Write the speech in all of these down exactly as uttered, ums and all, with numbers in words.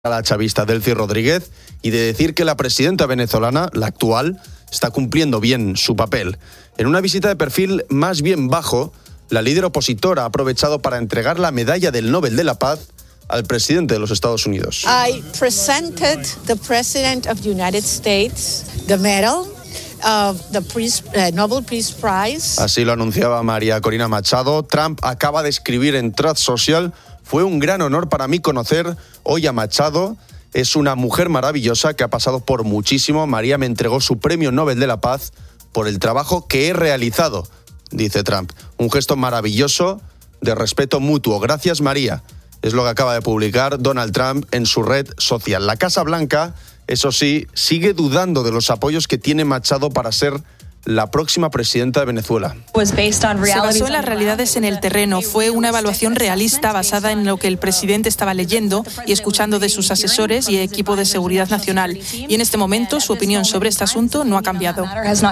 a la chavista Delcy Rodríguez y de decir que la presidenta venezolana, la actual, está cumpliendo bien su papel. En una visita de perfil más bien bajo, la líder opositora ha aprovechado para entregar la medalla del Nobel de la Paz al presidente de los Estados Unidos. I presented the President of the United States the medal of the Peace, uh, Nobel Peace Prize. Así lo anunciaba María Corina Machado. Trump acaba de escribir en Truth Social: fue un gran honor para mí conocer hoy a Machado. Es una mujer maravillosa que ha pasado por muchísimo. María me entregó su premio Nobel de la Paz por el trabajo que he realizado, dice Trump. Un gesto maravilloso de respeto mutuo. Gracias, María. Es lo que acaba de publicar Donald Trump en su red social. La Casa Blanca, eso sí, sigue dudando de los apoyos que tiene Machado para ser la próxima presidenta de Venezuela. Se basó en las realidades en el terreno. Fue una evaluación realista basada en lo que el presidente estaba leyendo y escuchando de sus asesores y equipo de seguridad nacional. Y en este momento su opinión sobre este asunto no ha cambiado.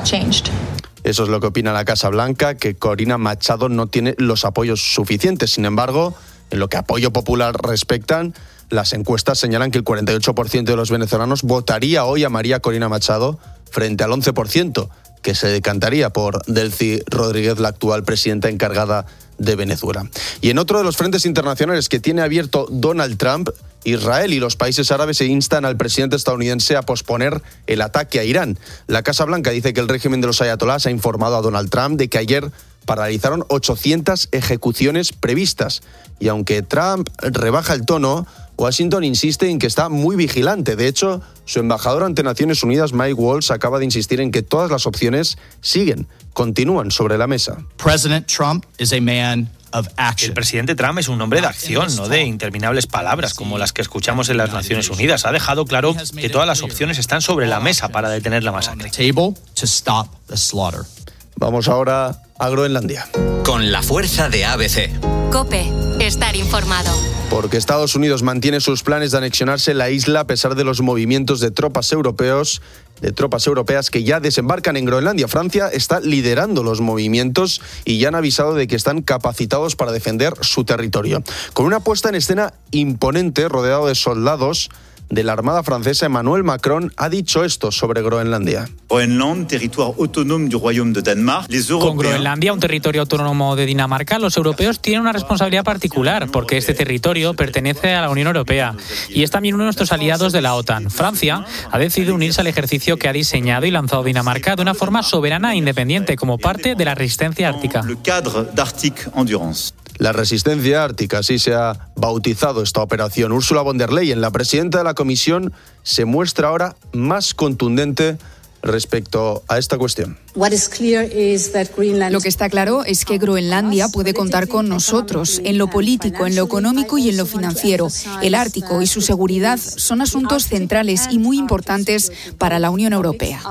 Eso es lo que opina la Casa Blanca, que Corina Machado no tiene los apoyos suficientes. Sin embargo, en lo que apoyo popular respectan, las encuestas señalan que el cuarenta y ocho por ciento de los venezolanos votaría hoy a María Corina Machado frente al once por ciento que se decantaría por Delcy Rodríguez, la actual presidenta encargada de Venezuela. Y en otro de los frentes internacionales que tiene abierto Donald Trump, Israel y los países árabes se instan al presidente estadounidense a posponer el ataque a Irán. La Casa Blanca dice que el régimen de los ayatolás ha informado a Donald Trump de que ayer paralizaron ochocientas ejecuciones previstas. Y aunque Trump rebaja el tono, Washington insiste en que está muy vigilante. De hecho, su embajador ante Naciones Unidas, Mike Waltz, acaba de insistir en que todas las opciones siguen, continúan sobre la mesa. President Trump is a man of action. El presidente Trump es un hombre de acción, no de interminables palabras como las que escuchamos en las Naciones Unidas. Ha dejado claro que todas las opciones están sobre la mesa para detener la masacre. Vamos ahora a Groenlandia. Con la fuerza de A B C. COPE. Estar informado. Porque Estados Unidos mantiene sus planes de anexionarse la isla a pesar de los movimientos de tropas europeos, de tropas europeas que ya desembarcan en Groenlandia. Francia está liderando los movimientos y ya han avisado de que están capacitados para defender su territorio. Con una puesta en escena imponente, rodeado de soldados de la Armada francesa, Emmanuel Macron ha dicho esto sobre Groenlandia. Groenland, territorio autónomo del Royaume de Danemark. Con Groenlandia, un territorio autónomo de Dinamarca, los europeos tienen una responsabilidad particular porque este territorio pertenece a la Unión Europea y es también uno de nuestros aliados de la OTAN. Francia ha decidido unirse al ejercicio que ha diseñado y lanzado Dinamarca de una forma soberana e independiente como parte de la resistencia ártica. La resistencia ártica, así se ha bautizado esta operación. Ursula von der Leyen, la presidenta de la Comisión, se muestra ahora más contundente respecto a esta cuestión. Lo que está claro es que Groenlandia puede contar con nosotros en lo político, en lo económico y en lo financiero. El Ártico y su seguridad son asuntos centrales y muy importantes para la Unión Europea.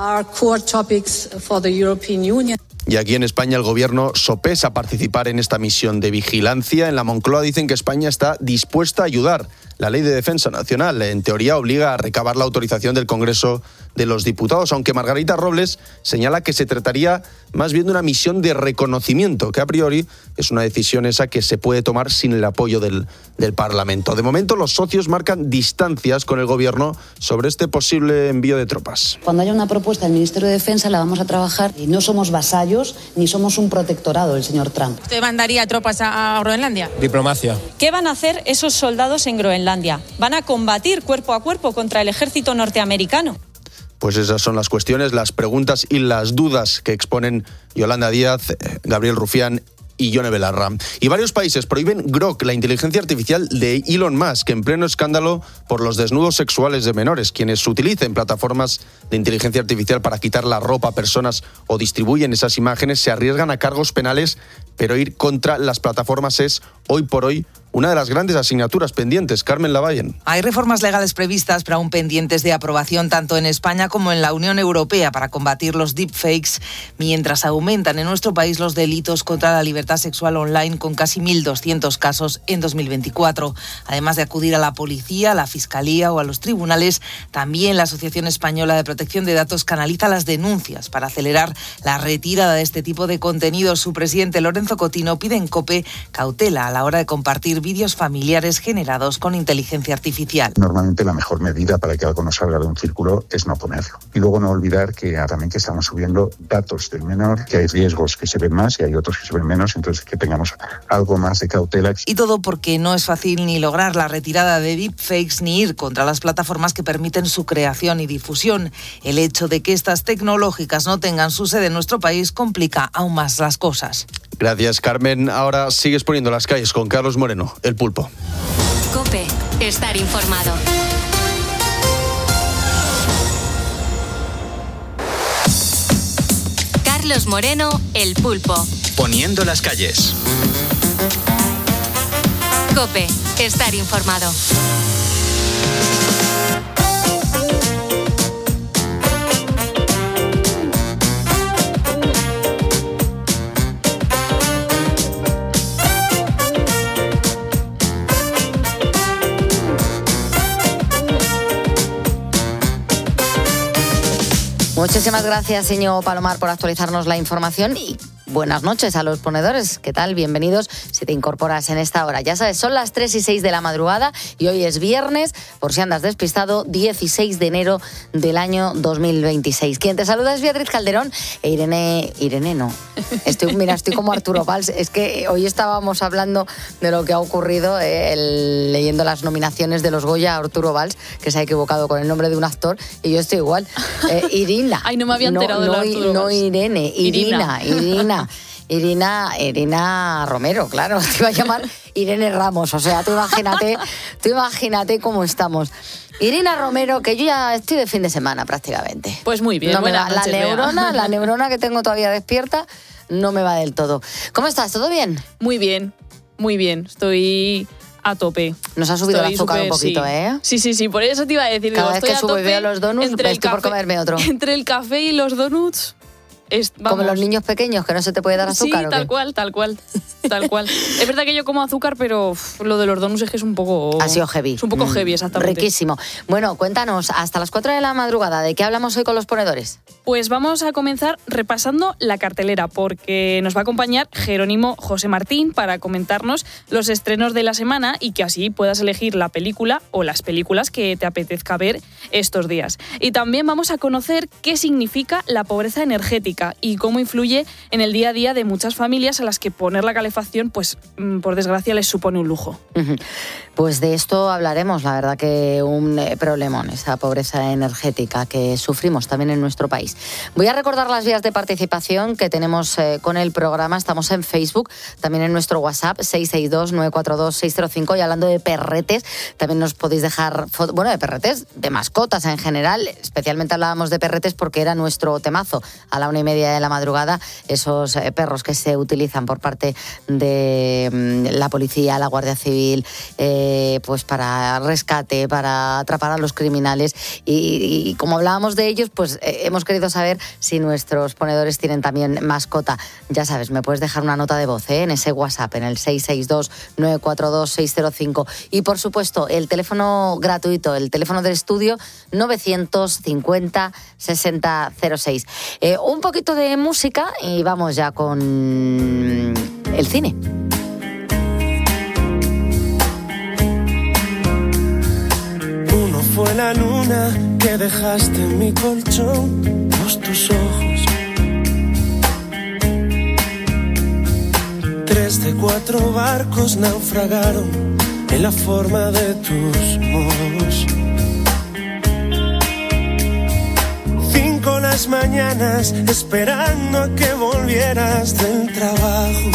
Y aquí en España el gobierno sopesa participar en esta misión de vigilancia. En la Moncloa dicen que España está dispuesta a ayudar. La Ley de Defensa Nacional, en teoría, obliga a recabar la autorización del Congreso de los Diputados, aunque Margarita Robles señala que se trataría más bien de una misión de reconocimiento, que a priori es una decisión esa que se puede tomar sin el apoyo del, del Parlamento. De momento, los socios marcan distancias con el gobierno sobre este posible envío de tropas. Cuando haya una propuesta del Ministerio de Defensa la vamos a trabajar y no somos vasallos ni somos un protectorado del señor Trump. ¿Usted mandaría tropas a, a Groenlandia? Diplomacia. ¿Qué van a hacer esos soldados en Groenlandia? ¿Van a combatir cuerpo a cuerpo contra el ejército norteamericano? Pues esas son las cuestiones, las preguntas y las dudas que exponen Yolanda Díaz, Gabriel Rufián y Yone Belarra. Y varios países prohíben Grok, la inteligencia artificial de Elon Musk, en pleno escándalo por los desnudos sexuales de menores. Quienes utilicen plataformas de inteligencia artificial para quitar la ropa a personas o distribuyen esas imágenes se arriesgan a cargos penales, pero ir contra las plataformas es, hoy por hoy, una de las grandes asignaturas pendientes. Carmen Lavallen. Hay reformas legales previstas, pero aún pendientes de aprobación tanto en España como en la Unión Europea para combatir los deepfakes, mientras aumentan en nuestro país los delitos contra la libertad sexual online con casi mil doscientos casos en dos mil veinticuatro. Además de acudir a la policía, a la fiscalía o a los tribunales, también la Asociación Española de Protección de Datos canaliza las denuncias para acelerar la retirada de este tipo de contenidos. Su presidente, Lorenzo Cotino, pide en COPE cautela a la hora de compartir reproducir vídeos familiares generados con inteligencia artificial. Normalmente la mejor medida para que algo no salga de un círculo es no ponerlo. Y luego no olvidar que también que estamos subiendo datos del menor, que hay riesgos que se ven más y hay otros que se ven menos, entonces que tengamos algo más de cautela. Y todo porque no es fácil ni lograr la retirada de deepfakes ni ir contra las plataformas que permiten su creación y difusión. El hecho de que estas tecnológicas no tengan su sede en nuestro país complica aún más las cosas. Gracias, Carmen. Ahora sigues poniendo las calles con Carlos Moreno, El Pulpo. COPE, estar informado. Carlos Moreno, El Pulpo. Poniendo las calles. COPE, estar informado. Muchísimas gracias, Íñigo Palomar, por actualizarnos la información y buenas noches a los ponedores. ¿Qué tal? Bienvenidos si te incorporas en esta hora. Ya sabes, son las tres y seis de la madrugada y hoy es viernes, por si andas despistado, dieciséis de enero del año dos mil veintiséis. Quien te saluda es Beatriz Calderón e Irene... Irene no. Estoy, mira, estoy como Arturo Valls. Es que hoy estábamos hablando de lo que ha ocurrido, eh, el, leyendo las nominaciones de los Goya a Arturo Valls, que se ha equivocado con el nombre de un actor, y yo estoy igual. Eh, Irina. Ay, no me había enterado no, de no, Arturo No, Valls. Irene. Irina. Irina. Irina. Irina, Irina Romero, claro, te iba a llamar Irene Ramos, o sea, tú imagínate, tú imagínate cómo estamos. Irina Romero, que yo ya estoy de fin de semana prácticamente. Pues muy bien, no me va, buenas noches, la neurona, Bea. la neurona que tengo todavía despierta, no me va del todo. ¿Cómo estás? ¿Todo bien? Muy bien, muy bien, estoy a tope. Nos ha subido Estoy el azúcar súper, un poquito, sí. ¿eh? Sí, sí, sí, por eso te iba a decir. Cada digo, vez estoy que a subo y tope veo los donuts, entre el estoy por café- comerme otro. Entre el café y los donuts... Es, Como los niños pequeños, que no se te puede dar azúcar. Sí, ¿o tal qué? cual, tal cual, tal cual. Es verdad que yo como azúcar, pero uf, lo de los donuts es que es un poco... Ha sido heavy. Es un poco Mm, heavy, exactamente. Riquísimo. Bueno, cuéntanos, hasta las cuatro de la madrugada, ¿de qué hablamos hoy con los ponedores? Pues vamos a comenzar repasando la cartelera, porque nos va a acompañar Jerónimo José Martín para comentarnos los estrenos de la semana y que así puedas elegir la película o las películas que te apetezca ver estos días. Y también vamos a conocer qué significa la pobreza energética y cómo influye en el día a día de muchas familias a las que poner la calefacción, pues por desgracia, les supone un lujo. Pues de esto hablaremos, la verdad que un eh, problemón, esa pobreza energética que sufrimos también en nuestro país. Voy a recordar las vías de participación que tenemos eh, con el programa. Estamos en Facebook, también en nuestro WhatsApp, seis seis dos, nueve cuatro dos, seis cero cinco. Y hablando de perretes, también nos podéis dejar, foto, bueno, de perretes, de mascotas en general. Especialmente hablábamos de perretes porque era nuestro temazo a la una y media de la madrugada. Esos eh, perros que se utilizan por parte de mm, la policía, la Guardia Civil, eh, pues para rescate, para atrapar a los criminales. Y, y como hablábamos de ellos, pues eh, hemos querido saber si nuestros ponedores tienen también mascota. Ya sabes, me puedes dejar una nota de voz ¿eh? en ese WhatsApp, en el seis seis dos, nueve cuatro dos, seis cero cinco. Y por supuesto, el teléfono gratuito, el teléfono del estudio, novecientos cincuenta, sesenta cero seis. Eh, un poquito de música y vamos ya con el cine. Uno fue la luna que dejaste en mi colchón, dos tus ojos. Tres de cuatro barcos naufragaron en la forma de tus modos. Cinco las mañanas esperando a que volvieras del trabajo.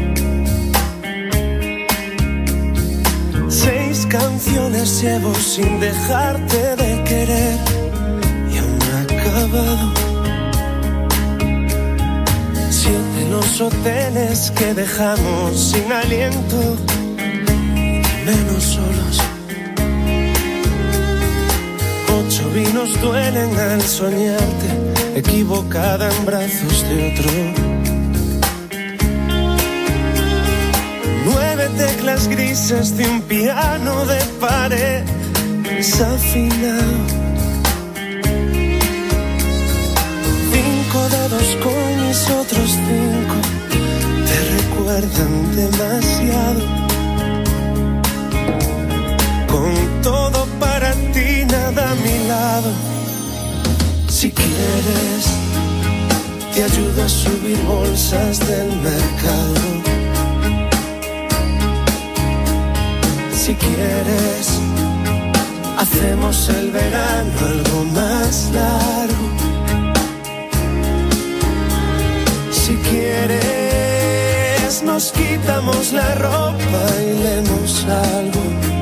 Seis canciones llevo sin dejarte de querer y aún no he acabado. Siete los hoteles que dejamos sin aliento y menos solos. Ocho vinos duelen al soñarte, equivocada en brazos de otro. Nueve teclas grises de un piano de pared desafinado. Cinco dedos con mis otros cinco te recuerdan demasiado. mercado. Si quieres, te ayudo a subir bolsas del mercado. Si quieres, hacemos el verano algo más largo. Si quieres, nos quitamos la ropa y leemos algo.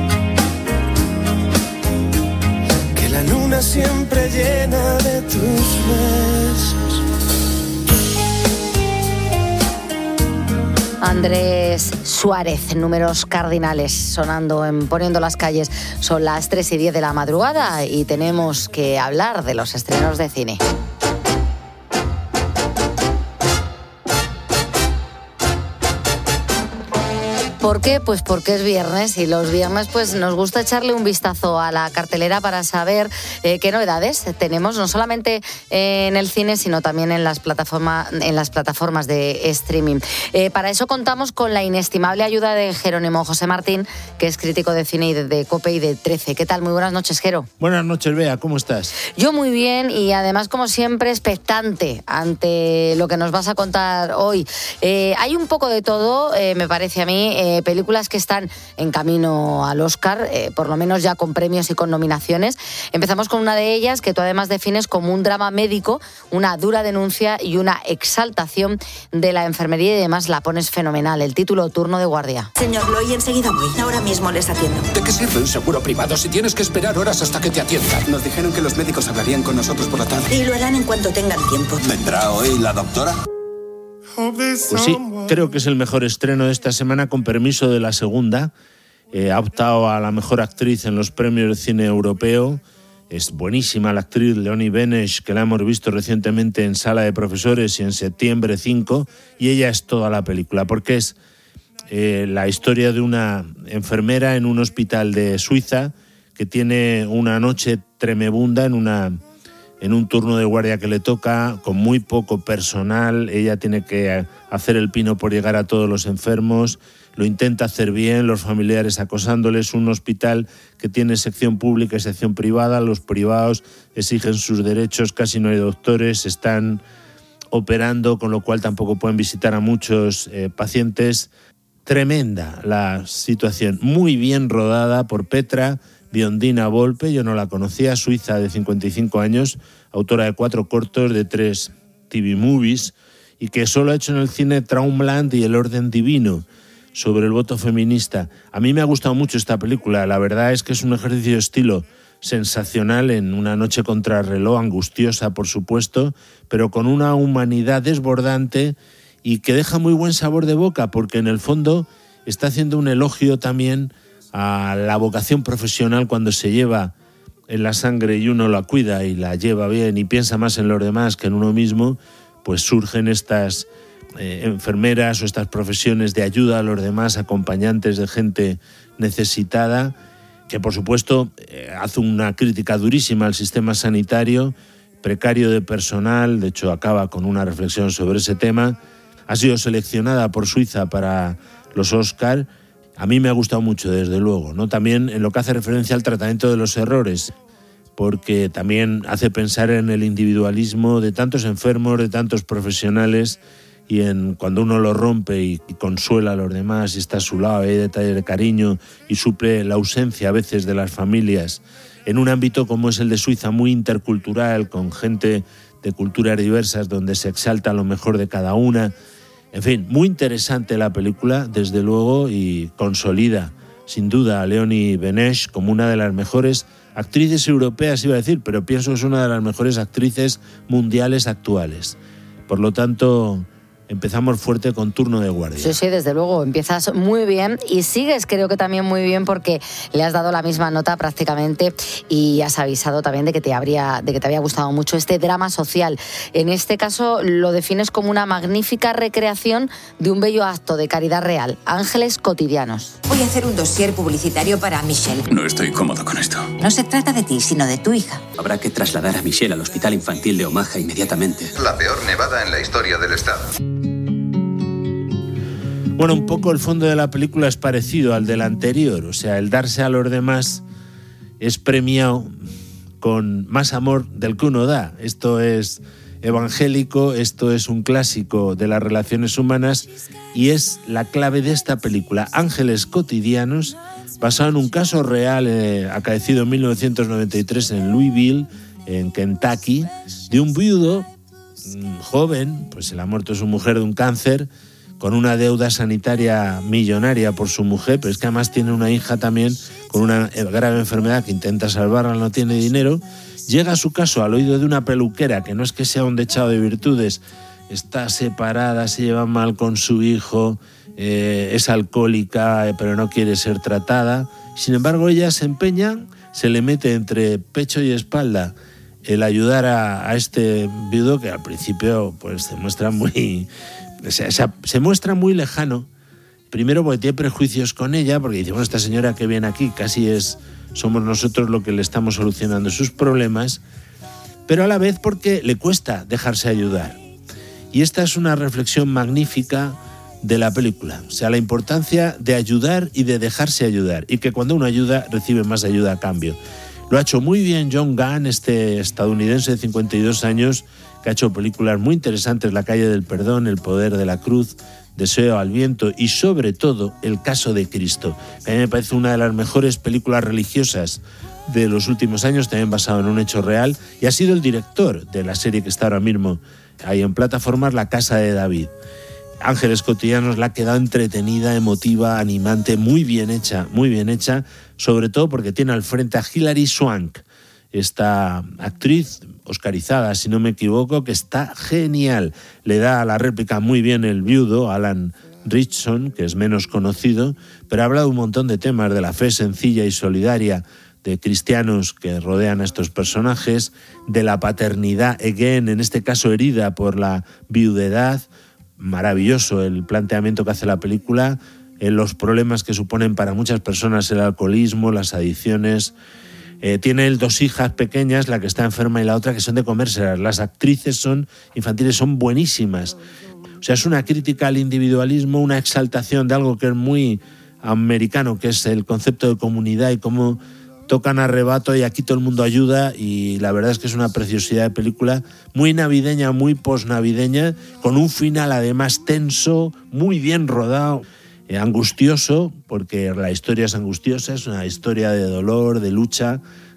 Que la luna siempre llena de tus besos. Andrés Suárez, números cardinales sonando en Poniendo las calles. Son las tres y diez de la madrugada y tenemos que hablar de los estrenos de cine. ¿Por qué? Pues porque es viernes y los viernes pues nos gusta echarle un vistazo a la cartelera para saber eh, qué novedades tenemos, no solamente en el cine, sino también en las, plataforma, en las plataformas de streaming. Eh, para eso contamos con la inestimable ayuda de Jerónimo José Martín, que es crítico de cine y de, de COPE y de trece. ¿Qué tal? Muy buenas noches, Jero. Buenas noches, Bea, ¿cómo estás? Yo muy bien y además, como siempre, expectante ante lo que nos vas a contar hoy. Eh, hay un poco de todo, eh, me parece a mí, eh, películas que están en camino al Oscar, eh, por lo menos ya con premios y con nominaciones. Empezamos con una de ellas que tú además defines como un drama médico, una dura denuncia y una exaltación de la enfermería, y además la pones fenomenal. El título, Turno de guardia. Señor Loy, enseguida voy. Ahora mismo les atiendo. ¿De qué sirve un seguro privado si tienes que esperar horas hasta que te atiendan? Nos dijeron que los médicos hablarían con nosotros por la tarde. Y lo harán en cuanto tengan tiempo. ¿Vendrá hoy la doctora? Pues sí, creo que es el mejor estreno de esta semana, con permiso de la segunda. Eh, ha optado a la mejor actriz en los premios de cine europeo. Es buenísima la actriz Leonie Benes, que la hemos visto recientemente en Sala de Profesores y en Septiembre cinco, y ella es toda la película, porque es eh, la historia de una enfermera en un hospital de Suiza que tiene una noche tremebunda en una... en un turno de guardia que le toca, con muy poco personal. Ella tiene que hacer el pino por llegar a todos los enfermos, lo intenta hacer bien, los familiares acosándoles. Un hospital que tiene sección pública y sección privada, los privados exigen sus derechos, casi no hay doctores, están operando, con lo cual tampoco pueden visitar a muchos eh, pacientes. Tremenda la situación, muy bien rodada por Petra Biondina Volpe. Yo no la conocía, suiza de cincuenta y cinco años, autora de cuatro cortos, de tres T V movies, y que solo ha hecho en el cine Traumland y El orden divino, sobre el voto feminista. A mí me ha gustado mucho esta película, la verdad es que es un ejercicio de estilo sensacional en una noche contrarreloj, angustiosa por supuesto, pero con una humanidad desbordante y que deja muy buen sabor de boca, porque en el fondo está haciendo un elogio también a la vocación profesional. Cuando se lleva en la sangre y uno la cuida y la lleva bien y piensa más en los demás que en uno mismo, pues surgen estas eh, enfermeras o estas profesiones de ayuda a los demás, acompañantes de gente necesitada, que por supuesto eh, hace una crítica durísima al sistema sanitario, precario de personal. De hecho, acaba con una reflexión sobre ese tema. Ha sido seleccionada por Suiza para los Oscar. A mí me ha gustado mucho, desde luego, ¿no? También en lo que hace referencia al tratamiento de los errores, porque también hace pensar en el individualismo de tantos enfermos, de tantos profesionales, y en cuando uno lo rompe y, y consuela a los demás y está a su lado, hay detalles de cariño y suple la ausencia a veces de las familias, en un ámbito como es el de Suiza, muy intercultural, con gente de culturas diversas, donde se exalta lo mejor de cada una. En fin, muy interesante la película, desde luego, y consolida, sin duda, a Leonie Benes como una de las mejores actrices europeas, iba a decir, pero pienso que es una de las mejores actrices mundiales actuales. Por lo tanto, empezamos fuerte con Turno de guardia. Sí, sí, desde luego, empiezas muy bien y sigues creo que también muy bien, porque le has dado la misma nota prácticamente y has avisado también de que te habría, de que te había gustado mucho este drama social. En este caso lo defines como una magnífica recreación de un bello acto de caridad real, Ángeles Cotidianos. Voy a hacer un dossier publicitario para Michelle. No estoy cómodo con esto. No se trata de ti, sino de tu hija. Habrá que trasladar a Michelle al Hospital Infantil de Omaha inmediatamente. La peor nevada en la historia del estado. Bueno, un poco el fondo de la película es parecido al del anterior, o sea, el darse a los demás es premiado con más amor del que uno da. Esto es evangélico, esto es un clásico de las relaciones humanas y es la clave de esta película, Ángeles Cotidianos, basado en un caso real eh, acaecido en mil novecientos noventa y tres en Louisville, en Kentucky, de un viudo mmm, joven, pues se le ha muerto su mujer de un cáncer, con una deuda sanitaria millonaria por su mujer, pero es que además tiene una hija también con una grave enfermedad que intenta salvarla, no tiene dinero. Llega a su caso al oído de una peluquera, que no es que sea un dechado de virtudes, está separada, se lleva mal con su hijo, eh, es alcohólica, eh, pero no quiere ser tratada. Sin embargo, ella se empeña, se le mete entre pecho y espalda el ayudar a, a este viudo, que al principio pues se muestra muy... O sea, se, se muestra muy lejano, primero porque tiene prejuicios con ella, porque dice, bueno, esta señora que viene aquí casi es, somos nosotros lo que le estamos solucionando sus problemas, pero a la vez porque le cuesta dejarse ayudar. Y esta es una reflexión magnífica de la película, o sea, la importancia de ayudar y de dejarse ayudar, y que cuando uno ayuda, recibe más ayuda a cambio. Lo ha hecho muy bien John Gunn, este estadounidense de cincuenta y dos años, que ha hecho películas muy interesantes, La calle del perdón, El poder de la cruz, Deseo al viento y sobre todo El caso de Cristo. A mí me parece una de las mejores películas religiosas de los últimos años, también basado en un hecho real, y ha sido el director de la serie que está ahora mismo ahí en plataformas, La casa de David. Ángeles Cotidianos la ha quedado entretenida, emotiva, animante, muy bien hecha, muy bien hecha, sobre todo porque tiene al frente a Hilary Swank, esta actriz oscarizada, si no me equivoco, que está genial. Le da a la réplica muy bien el viudo, Alan Ritchson, que es menos conocido, pero ha hablado un montón de temas de la fe sencilla y solidaria de cristianos que rodean a estos personajes, de la paternidad, again, en este caso herida por la viudedad. Maravilloso el planteamiento que hace la película, en los problemas que suponen para muchas personas el alcoholismo, las adicciones. Eh, tiene él dos hijas pequeñas, la que está enferma y la otra que son de comérselas. Las actrices son infantiles, son buenísimas. O sea, es una crítica al individualismo, una exaltación de algo que es muy americano, que es el concepto de comunidad y cómo tocan a rebato y aquí todo el mundo ayuda, y la verdad es que es una preciosidad de película, muy navideña, muy posnavideña, con un final además tenso, muy bien rodado, eh, angustioso, porque la historia es angustiosa, es una historia de dolor, de lucha,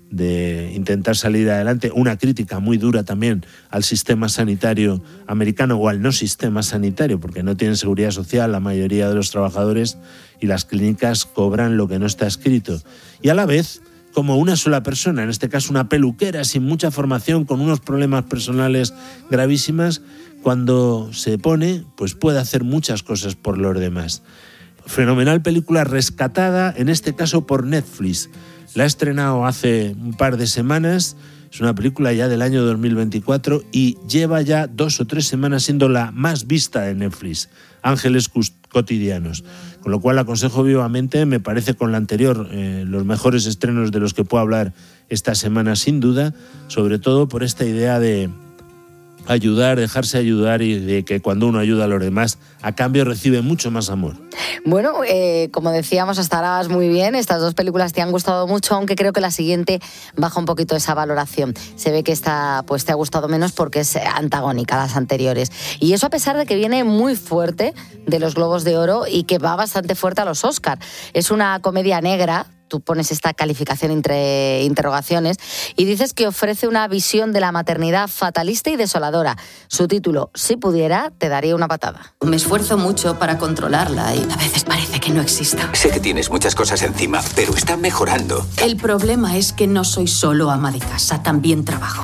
de intentar salir adelante, una crítica muy dura también al sistema sanitario americano o al no sistema sanitario, porque no tienen seguridad social la mayoría de los trabajadores y las clínicas cobran lo que no está escrito. Y a la vez, como una sola persona, en este caso una peluquera sin mucha formación, con unos problemas personales gravísimas, cuando se pone, pues puede hacer muchas cosas por los demás. Fenomenal película, rescatada, en este caso por Netflix. La ha estrenado hace un par de semanas, es una película ya del año dos mil veinticuatro y lleva ya dos o tres semanas siendo la más vista de Netflix, Ángeles Cotidianos. Con lo cual la aconsejo vivamente, me parece con la anterior eh, los mejores estrenos de los que puedo hablar esta semana sin duda, sobre todo por esta idea de ayudar, dejarse ayudar y de que cuando uno ayuda a los demás, a cambio recibe mucho más amor. Bueno, eh, como decíamos, hasta ahora vas muy bien. Estas dos películas te han gustado mucho, aunque creo que la siguiente baja un poquito esa valoración. Se ve que esta pues te ha gustado menos porque es antagónica a las anteriores. Y eso a pesar de que viene muy fuerte de los Globos de Oro y que va bastante fuerte a los Oscar. Es una comedia negra. Tú pones esta calificación entre interrogaciones y dices que ofrece una visión de la maternidad fatalista y desoladora. Su título, Si pudiera, te daría una patada. Me esfuerzo mucho para controlarla y a veces parece que no exista. Sé que tienes muchas cosas encima, pero está mejorando. El problema es que no soy solo ama de casa, también trabajo.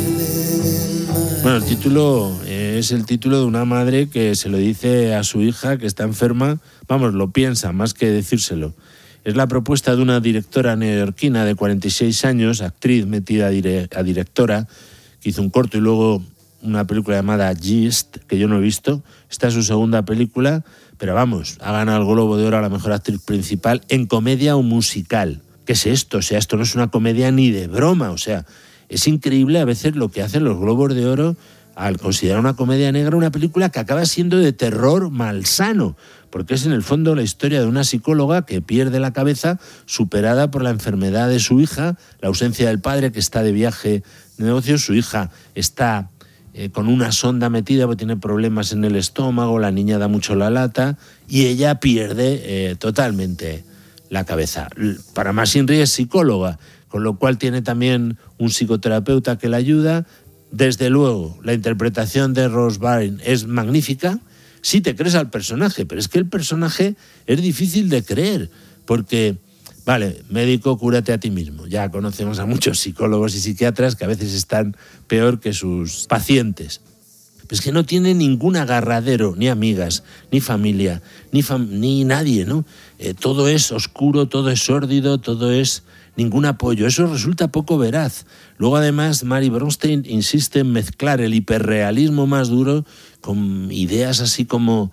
Bueno, el título es el título de una madre que se lo dice a su hija que está enferma. Vamos, lo piensa más que decírselo. Es la propuesta de una directora neoyorquina de cuarenta y seis años, actriz metida a, dire- a directora, que hizo un corto y luego una película llamada Gist, que yo no he visto. Esta es su segunda película, pero vamos, ha ganado el Globo de Oro a la mejor actriz principal en comedia o musical. ¿Qué es esto? O sea, esto no es una comedia ni de broma, o sea, es increíble a veces lo que hacen los Globos de Oro al considerar una comedia negra una película que acaba siendo de terror malsano, porque es en el fondo la historia de una psicóloga que pierde la cabeza superada por la enfermedad de su hija, la ausencia del padre que está de viaje de negocios, su hija está eh, con una sonda metida porque tiene problemas en el estómago, la niña da mucho la lata y ella pierde eh, totalmente la cabeza. Para más Inri es psicóloga, con lo cual tiene también un psicoterapeuta que la ayuda. Desde luego, la interpretación de Rose Byrne es magnífica si te crees al personaje, pero es que el personaje es difícil de creer, porque, vale, médico, cúrate a ti mismo. Ya conocemos a muchos psicólogos y psiquiatras que a veces están peor que sus pacientes. Pues que no tiene ningún agarradero, ni amigas, ni familia, ni, fam- ni nadie, ¿no? Eh, todo es oscuro, todo es sórdido, todo es ningún apoyo. Eso resulta poco veraz. Luego, además, Mary Bronstein insiste en mezclar el hiperrealismo más duro con ideas así como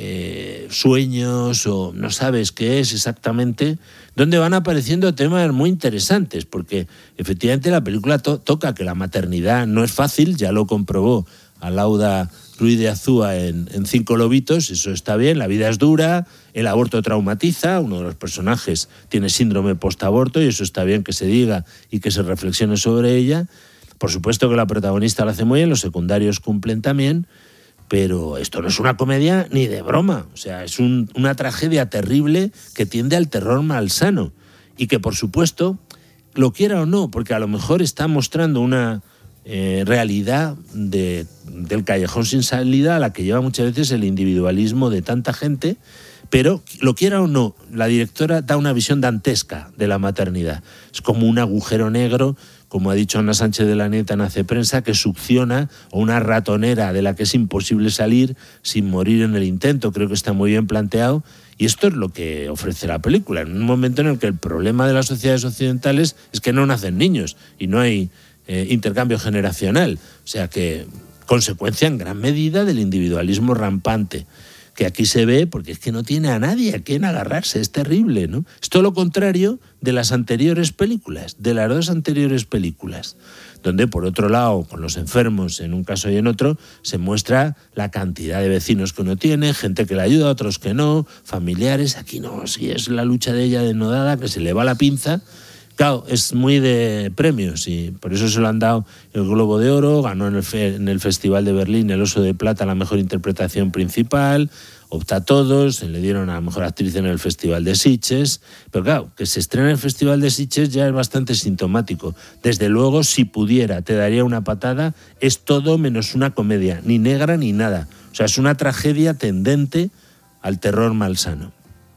eh, sueños o no sabes qué es exactamente, donde van apareciendo temas muy interesantes, porque efectivamente la película to- toca que la maternidad no es fácil, ya lo comprobó Alauda Ruiz de Azúa en, en Cinco lobitos, eso está bien, la vida es dura, el aborto traumatiza, uno de los personajes tiene síndrome postaborto y eso está bien que se diga y que se reflexione sobre ella. Por supuesto que la protagonista lo hace muy bien, los secundarios cumplen también, pero esto no es una comedia ni de broma, o sea, es un, una tragedia terrible que tiende al terror malsano y que, por supuesto, lo quiera o no, porque a lo mejor está mostrando una Eh, realidad de, del callejón sin salida a la que lleva muchas veces el individualismo de tanta gente, pero lo quiera o no, la directora da una visión dantesca de la maternidad. Es como un agujero negro, como ha dicho Ana Sánchez de la Nieta en Hace Prensa, que succiona, o una ratonera de la que es imposible salir sin morir en el intento. Creo que está muy bien planteado y esto es lo que ofrece la película, en un momento en el que el problema de las sociedades occidentales es que no nacen niños y no hay Eh, intercambio generacional, o sea que consecuencia en gran medida del individualismo rampante, que aquí se ve porque es que no tiene a nadie a quien agarrarse, es terrible, ¿no? Es todo lo contrario de las anteriores películas, de las dos anteriores películas, donde por otro lado, con los enfermos en un caso y en otro, se muestra la cantidad de vecinos que uno tiene, gente que le ayuda, otros que no, familiares. Aquí no, si es la lucha de ella denodada, que se le va la pinza. Claro, es muy de premios y por eso se lo han dado el Globo de Oro, ganó en el, fe, en el Festival de Berlín el Oso de Plata la mejor interpretación principal, opta a todos, se le dieron a la mejor actriz en el Festival de Sitges, pero claro, que se estrene en el Festival de Sitges ya es bastante sintomático. Desde luego, si pudiera, te daría una patada, es todo menos una comedia, ni negra ni nada. O sea, es una tragedia tendente al terror malsano.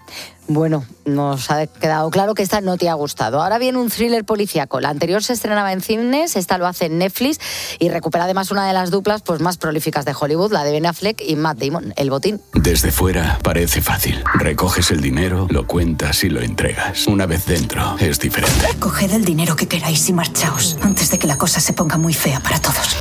Bueno, nos ha quedado claro que esta no te ha gustado. Ahora viene un thriller policíaco. La anterior se estrenaba en cines, esta lo hace en Netflix y recupera además una de las duplas pues más prolíficas de Hollywood, la de Ben Affleck y Matt Damon, El botín. Desde fuera parece fácil. Recoges el dinero, lo cuentas y lo entregas. Una vez dentro es diferente. Coged el dinero que queráis y marchaos antes de que la cosa se ponga muy fea para todos.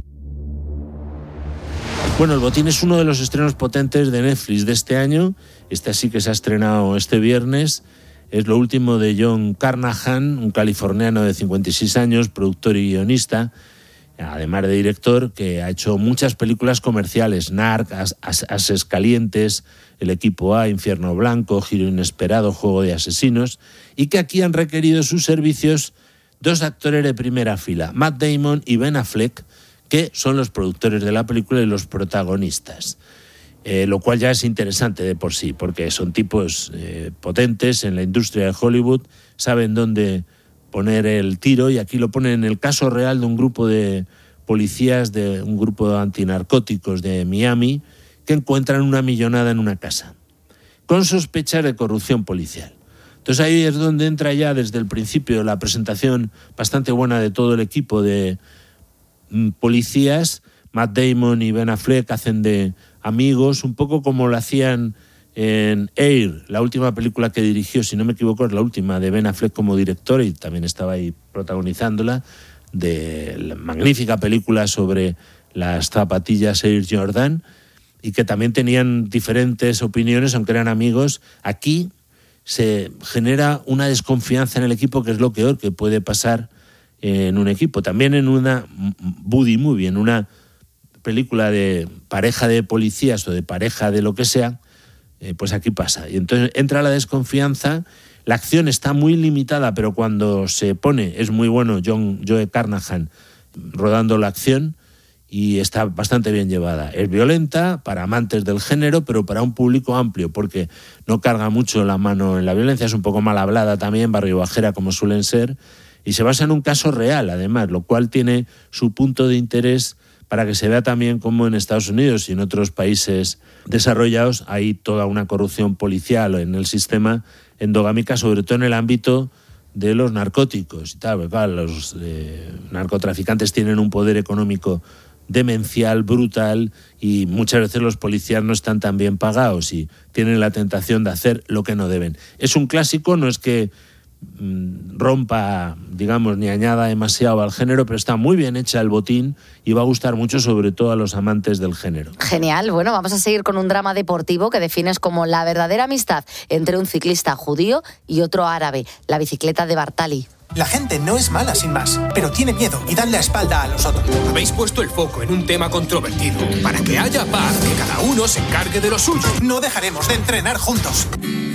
Bueno, El botín es uno de los estrenos potentes de Netflix de este año. Este sí que se ha estrenado este viernes. Es lo último de John Carnahan, un californiano de cincuenta y seis años, productor y guionista, además de director, que ha hecho muchas películas comerciales: Narc, As- As- Ases Calientes, El equipo A, Infierno Blanco, Giro Inesperado, Juego de Asesinos, y que aquí han requerido sus servicios dos actores de primera fila, Matt Damon y Ben Affleck, que son los productores de la película y los protagonistas. Eh, lo cual ya es interesante de por sí, porque son tipos eh, potentes en la industria de Hollywood, saben dónde poner el tiro, y aquí lo ponen en el caso real de un grupo de policías, de un grupo de antinarcóticos de Miami, que encuentran una millonada en una casa, con sospechas de corrupción policial. Entonces ahí es donde entra ya desde el principio la presentación bastante buena de todo el equipo de policías. Matt Damon y Ben Affleck hacen de amigos, un poco como lo hacían en Air, la última película que dirigió, si no me equivoco, es la última de Ben Affleck como director, y también estaba ahí protagonizándola, de la magnífica película sobre las zapatillas Air Jordan, y que también tenían diferentes opiniones, aunque eran amigos. Aquí se genera una desconfianza en el equipo, que es lo peor que puede pasar en un equipo. También en una buddy movie, en una película de pareja de policías o de pareja de lo que sea, eh, pues aquí pasa. Y entonces entra la desconfianza, la acción está muy limitada, pero cuando se pone, es muy bueno John, Joe Carnahan rodando la acción y está bastante bien llevada. Es violenta para amantes del género, pero para un público amplio, porque no carga mucho la mano en la violencia, es un poco mal hablada también, barrio bajera como suelen ser, y se basa en un caso real, además, lo cual tiene su punto de interés para que se vea también cómo en Estados Unidos y en otros países desarrollados hay toda una corrupción policial en el sistema endogámica, sobre todo en el ámbito de los narcóticos y tal, porque claro, los eh, narcotraficantes tienen un poder económico demencial, brutal, y muchas veces los policías no están tan bien pagados y tienen la tentación de hacer lo que no deben. Es un clásico, no es que mmm, rompa, digamos, ni añada demasiado al género, pero está muy bien hecha el botín y va a gustar mucho, sobre todo a los amantes del género. Genial. Bueno, vamos a seguir con un drama deportivo que defines como la verdadera amistad entre un ciclista judío y otro árabe, la bicicleta de Bartali. La gente no es mala sin más, pero tiene miedo y dan la espalda a los otros. Habéis puesto el foco en un tema controvertido. Para que haya paz, que cada uno se encargue de lo suyo. No dejaremos de entrenar juntos.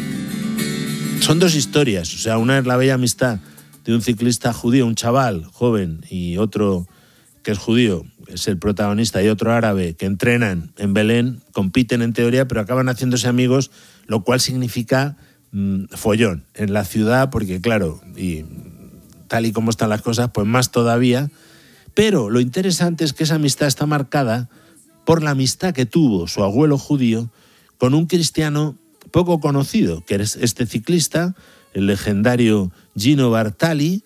Son dos historias, o sea, una es la bella amistad de un ciclista judío, un chaval joven, y otro que es judío, es el protagonista, y otro árabe, que entrenan en Belén, compiten en teoría, pero acaban haciéndose amigos, lo cual significa mmm, follón en la ciudad, porque claro, y tal y como están las cosas, pues más todavía. Pero lo interesante es que esa amistad está marcada por la amistad que tuvo su abuelo judío con un cristiano poco conocido, que es este ciclista, el legendario Gino Bartali,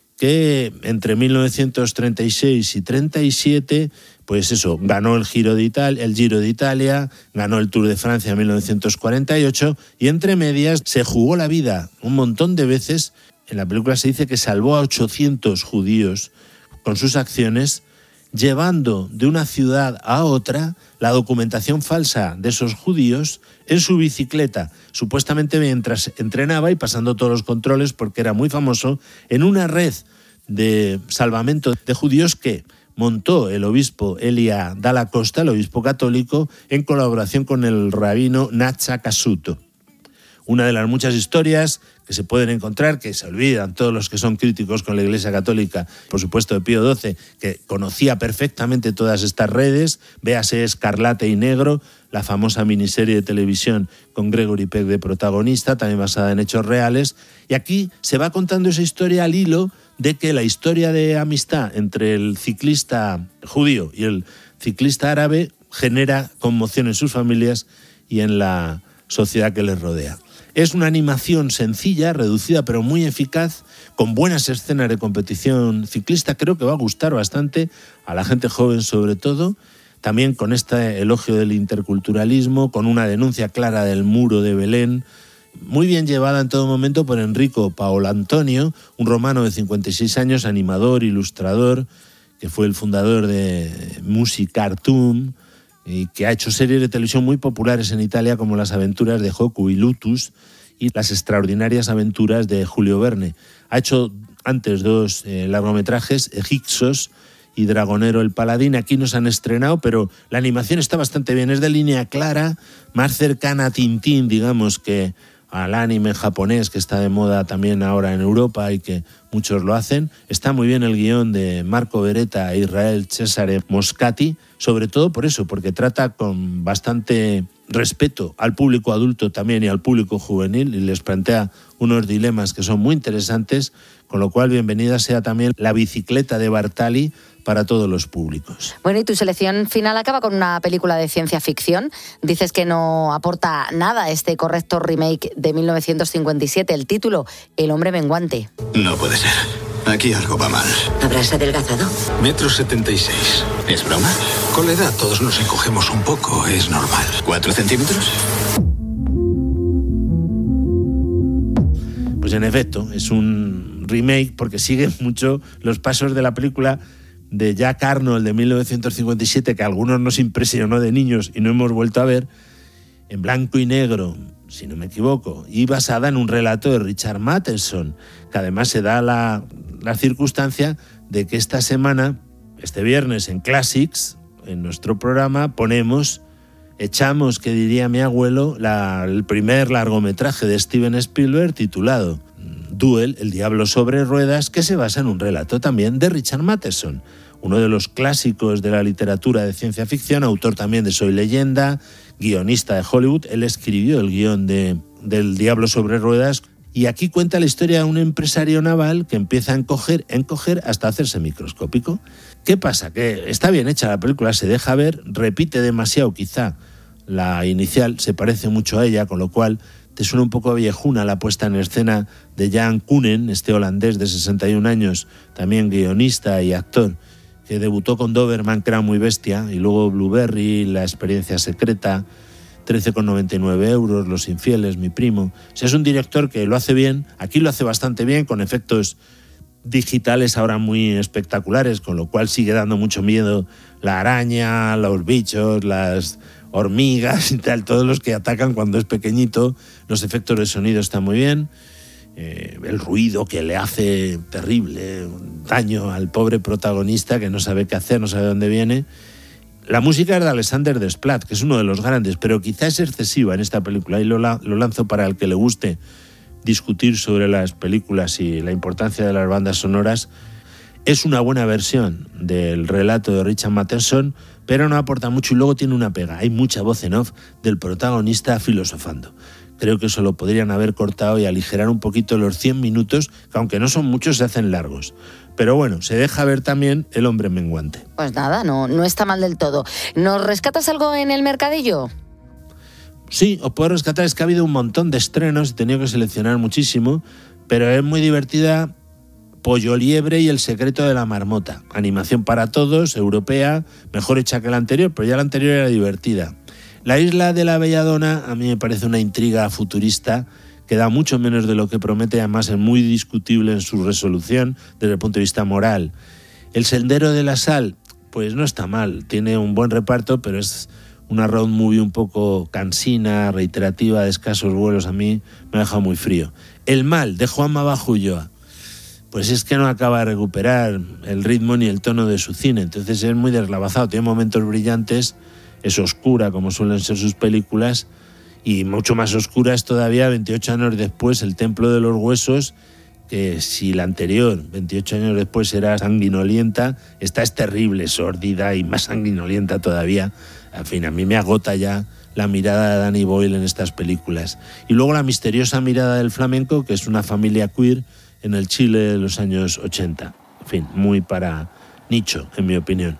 que entre mil novecientos treinta y seis y treinta y siete, pues eso, ganó el Giro de Italia, el Giro de Italia, ganó el Tour de Francia en mil novecientos cuarenta y ocho, y entre medias se jugó la vida un montón de veces. En la película se dice que salvó a ochocientos judíos con sus acciones, llevando de una ciudad a otra la documentación falsa de esos judíos en su bicicleta, supuestamente mientras entrenaba y pasando todos los controles, porque era muy famoso, en una red de salvamento de judíos que montó el obispo Elia Dalla Costa, el obispo católico, en colaboración con el rabino Nacha Casuto. Una de las muchas historias que se pueden encontrar, que se olvidan todos los que son críticos con la Iglesia Católica, por supuesto de Pío doce, que conocía perfectamente todas estas redes, véase Escarlata y Negro, la famosa miniserie de televisión con Gregory Peck de protagonista, también basada en hechos reales, y aquí se va contando esa historia al hilo de que la historia de amistad entre el ciclista judío y el ciclista árabe genera conmoción en sus familias y en la sociedad que les rodea. Es una animación sencilla, reducida, pero muy eficaz, con buenas escenas de competición ciclista. Creo que va a gustar bastante a la gente joven sobre todo. También con este elogio del interculturalismo, con una denuncia clara del muro de Belén, muy bien llevada en todo momento por Enrico Paolantonio, un romano de cincuenta y seis años, animador, ilustrador, que fue el fundador de Music Cartoon, y que ha hecho series de televisión muy populares en Italia como Las aventuras de Joku y Lutus y Las extraordinarias aventuras de Julio Verne. Ha hecho antes dos eh, largometrajes, Hyksos y Dragonero el Paladín. Aquí no se han estrenado, pero la animación está bastante bien. Es de línea clara, más cercana a Tintín, digamos, que al anime japonés, que está de moda también ahora en Europa y que muchos lo hacen. Está muy bien el guión de Marco Beretta e Israel Cesare Moscati, sobre todo por eso, porque trata con bastante respeto al público adulto también y al público juvenil y les plantea unos dilemas que son muy interesantes, con lo cual bienvenida sea también La bicicleta de Bartali para todos los públicos. Bueno, y tu selección final acaba con una película de ciencia ficción. Dices que no aporta nada a este correcto remake de mil novecientos cincuenta y siete. El título, El hombre menguante. No puede ser. Aquí algo va mal. ¿Habrás adelgazado? Metro setenta y seis. ¿Es broma? Con la edad todos nos encogemos un poco, es normal. ¿Cuatro centímetros? Pues en efecto, es un remake porque sigue mucho los pasos de la película de Jack Arnold de mil novecientos cincuenta y siete, que a algunos nos impresionó de niños y no hemos vuelto a ver, en blanco y negro, si no me equivoco, y basada en un relato de Richard Matheson, que además se da la, la circunstancia de que esta semana, este viernes en Classics, en nuestro programa ponemos, echamos, que diría mi abuelo, la, el primer largometraje de Steven Spielberg titulado Duel, el diablo sobre ruedas, que se basa en un relato también de Richard Matheson, uno de los clásicos de la literatura de ciencia ficción, autor también de Soy Leyenda, guionista de Hollywood. Él escribió el guión de, del Diablo sobre ruedas, y aquí cuenta la historia de un empresario naval que empieza a encoger, a encoger hasta hacerse microscópico. ¿Qué pasa? Que está bien hecha la película, se deja ver, repite demasiado quizá la inicial, se parece mucho a ella, con lo cual te suena un poco viejuna la puesta en escena de Jan Koonen, este holandés de sesenta y un años, también guionista y actor, que debutó con Doberman, que era muy bestia, y luego Blueberry, La experiencia secreta, trece con noventa y nueve euros, Los infieles, Mi primo. O sea, es un director que lo hace bien, aquí lo hace bastante bien, con efectos digitales ahora muy espectaculares, con lo cual sigue dando mucho miedo la araña, los bichos, las hormigas y tal, todos los que atacan cuando es pequeñito. Los efectos de sonido están muy bien. Eh, el ruido que le hace terrible daño al pobre protagonista que no sabe qué hacer, no sabe dónde viene. La música es de Alexander Desplat, que es uno de los grandes, pero quizás es excesiva en esta película, y lo, la, lo lanzo para el que le guste discutir sobre las películas y la importancia de las bandas sonoras. Es una buena versión del relato de Richard Matheson, pero no aporta mucho, y luego tiene una pega. Hay mucha voz en off del protagonista filosofando. Creo que eso lo podrían haber cortado y aligerar un poquito los cien minutos, que aunque no son muchos, se hacen largos. Pero bueno, se deja ver también el hombre menguante. Pues nada, no, no está mal del todo. ¿Nos rescatas algo en el mercadillo? Sí, os puedo rescatar, es que ha habido un montón de estrenos, he tenido que seleccionar muchísimo, pero es muy divertida. Pollo Liebre y El secreto de la marmota. Animación para todos, europea, mejor hecha que la anterior, pero ya la anterior era divertida. La isla de la Belladona a mí me parece una intriga futurista que da mucho menos de lo que promete, además es muy discutible en su resolución desde el punto de vista moral. El sendero de la sal, pues no está mal, tiene un buen reparto, pero es una road movie un poco cansina, reiterativa, de escasos vuelos. A mí me ha dejado muy frío. El mal, de Juanma Bajo Ulloa, pues es que no acaba de recuperar el ritmo ni el tono de su cine, entonces es muy deslavazado, tiene momentos brillantes, es oscura como suelen ser sus películas, y mucho más oscura es todavía veintiocho años después, El templo de los huesos, que si la anterior, veintiocho años después, era sanguinolienta, esta es terrible, sórdida y más sanguinolienta todavía. En fin, a mí me agota ya la mirada de Danny Boyle en estas películas. Y luego la misteriosa mirada del flamenco, que es una familia queer en el Chile de los años ochenta. En fin, muy para nicho, en mi opinión.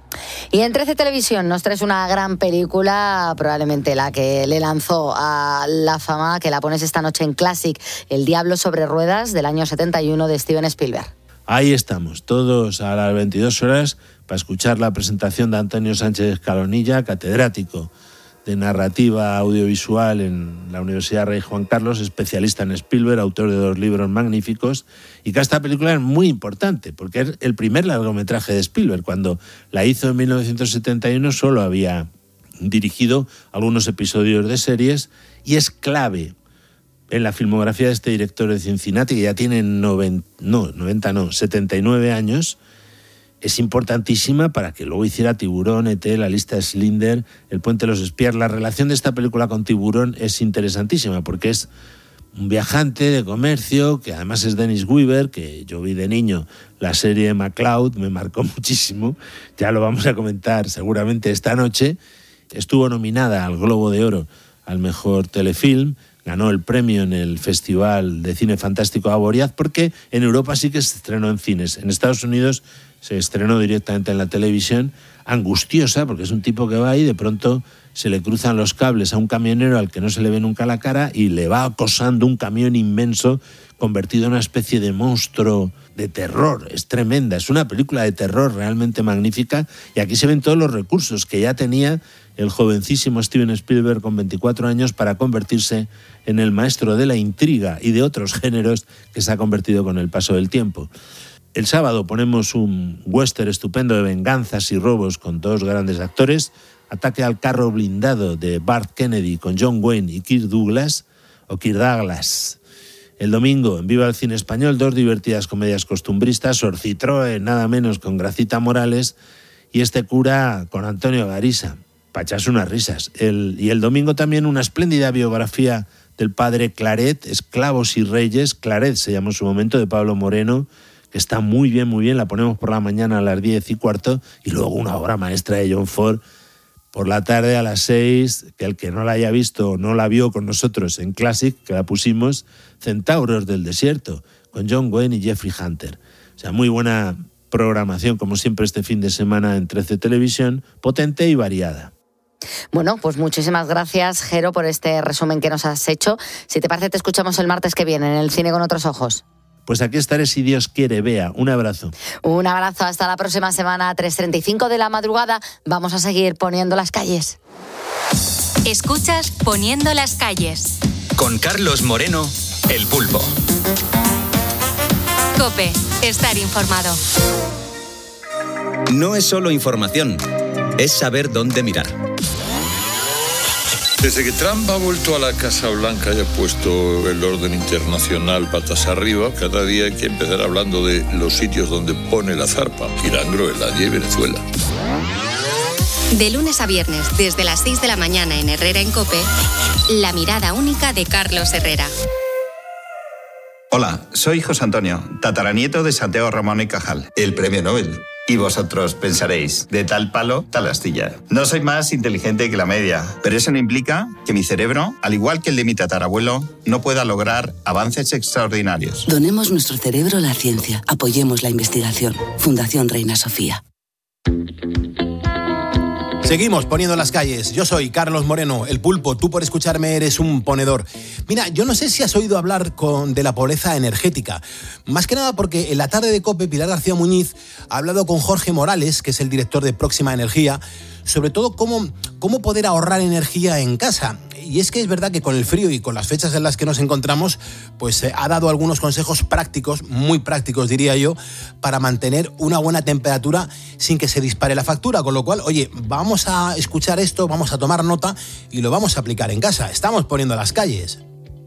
Y en trece Televisión nos traes una gran película, probablemente la que le lanzó a la fama, que la pones esta noche en Classic, El diablo sobre ruedas, del año setenta y uno, de Steven Spielberg. Ahí estamos, todos a las veintidós horas, para escuchar la presentación de Antonio Sánchez Escalonilla, catedrático de narrativa audiovisual en la Universidad Rey Juan Carlos, especialista en Spielberg, autor de dos libros magníficos, y que esta película es muy importante, porque es el primer largometraje de Spielberg. Cuando la hizo en mil novecientos setenta y uno solo había dirigido algunos episodios de series, y es clave en la filmografía de este director de Cincinnati, que ya tiene noventa, no, noventa no, setenta y nueve años. Es importantísima para que luego hiciera Tiburón, E T, La lista de Schindler, El puente de los espías. La relación de esta película con Tiburón es interesantísima, porque es un viajante de comercio, que además es Dennis Weaver, que yo vi de niño la serie MacLeod, me marcó muchísimo, ya lo vamos a comentar seguramente esta noche. Estuvo nominada al Globo de Oro al mejor telefilm, ganó el premio en el Festival de Cine Fantástico Avoriaz, porque en Europa sí que se estrenó en cines. En Estados Unidos se estrenó directamente en la televisión, angustiosa, porque es un tipo que va ahí y de pronto se le cruzan los cables a un camionero al que no se le ve nunca la cara y le va acosando un camión inmenso convertido en una especie de monstruo de terror. Es tremenda, es una película de terror realmente magnífica, y aquí se ven todos los recursos que ya tenía el jovencísimo Steven Spielberg con veinticuatro años para convertirse en el maestro de la intriga y de otros géneros que se ha convertido con el paso del tiempo. El sábado ponemos un western estupendo de venganzas y robos con dos grandes actores, Ataque al carro blindado de Bart Kennedy con John Wayne y Kirk Douglas, o Kirk Douglas. El domingo, en Viva el Cine Español, dos divertidas comedias costumbristas, Orcitroe, nada menos, con Gracita Morales, y este cura con Antonio Garisa, para echarse unas risas. El, y el domingo también una espléndida biografía del padre Claret, Esclavos y Reyes, Claret se llamó en su momento, de Pablo Moreno, que está muy bien, muy bien, la ponemos por la mañana a las diez y cuarto, y luego una obra maestra de John Ford por la tarde a las seis, que el que no la haya visto o no la vio con nosotros en Classic, que la pusimos, Centauros del Desierto, con John Wayne y Jeffrey Hunter. O sea, muy buena programación, como siempre, este fin de semana en trece Televisión, potente y variada. Bueno, pues muchísimas gracias, Jero, por este resumen que nos has hecho. Si te parece, te escuchamos el martes que viene en El Cine con Otros Ojos. Pues aquí estaré si Dios quiere, Bea. Un abrazo. Un abrazo, hasta la próxima semana, tres treinta y cinco de la madrugada. Vamos a seguir poniendo las calles. Escuchas Poniendo las calles. Con Carlos Moreno, El Pulpo. COPE, estar informado. No es solo información, es saber dónde mirar. Desde que Trump ha vuelto a la Casa Blanca y ha puesto el orden internacional patas arriba, cada día hay que empezar hablando de los sitios donde pone la zarpa. Irán, Groenlandia y Venezuela. De lunes a viernes, desde las seis de la mañana en Herrera en COPE, la mirada única de Carlos Herrera. Hola, soy José Antonio, tataranieto de Santiago Ramón y Cajal, el premio Nobel. Y vosotros pensaréis, de tal palo, tal astilla. No soy más inteligente que la media, pero eso no implica que mi cerebro, al igual que el de mi tatarabuelo, no pueda lograr avances extraordinarios. Donemos nuestro cerebro a la ciencia. Apoyemos la investigación. Fundación Reina Sofía. Seguimos poniendo las calles. Yo soy Carlos Moreno, el Pulpo. Tú por escucharme eres un ponedor. Mira, yo no sé si has oído hablar con, de la pobreza energética. Más que nada porque en la tarde de COPE, Pilar García Muñiz ha hablado con Jorge Morales, que es el director de Próxima Energía, sobre todo cómo, cómo poder ahorrar energía en casa. Y es que es verdad que con el frío y con las fechas en las que nos encontramos, pues eh, ha dado algunos consejos prácticos, muy prácticos diría yo, para mantener una buena temperatura sin que se dispare la factura. Con lo cual, oye, vamos a escuchar esto, vamos a tomar nota y lo vamos a aplicar en casa. Estamos poniendo las calles.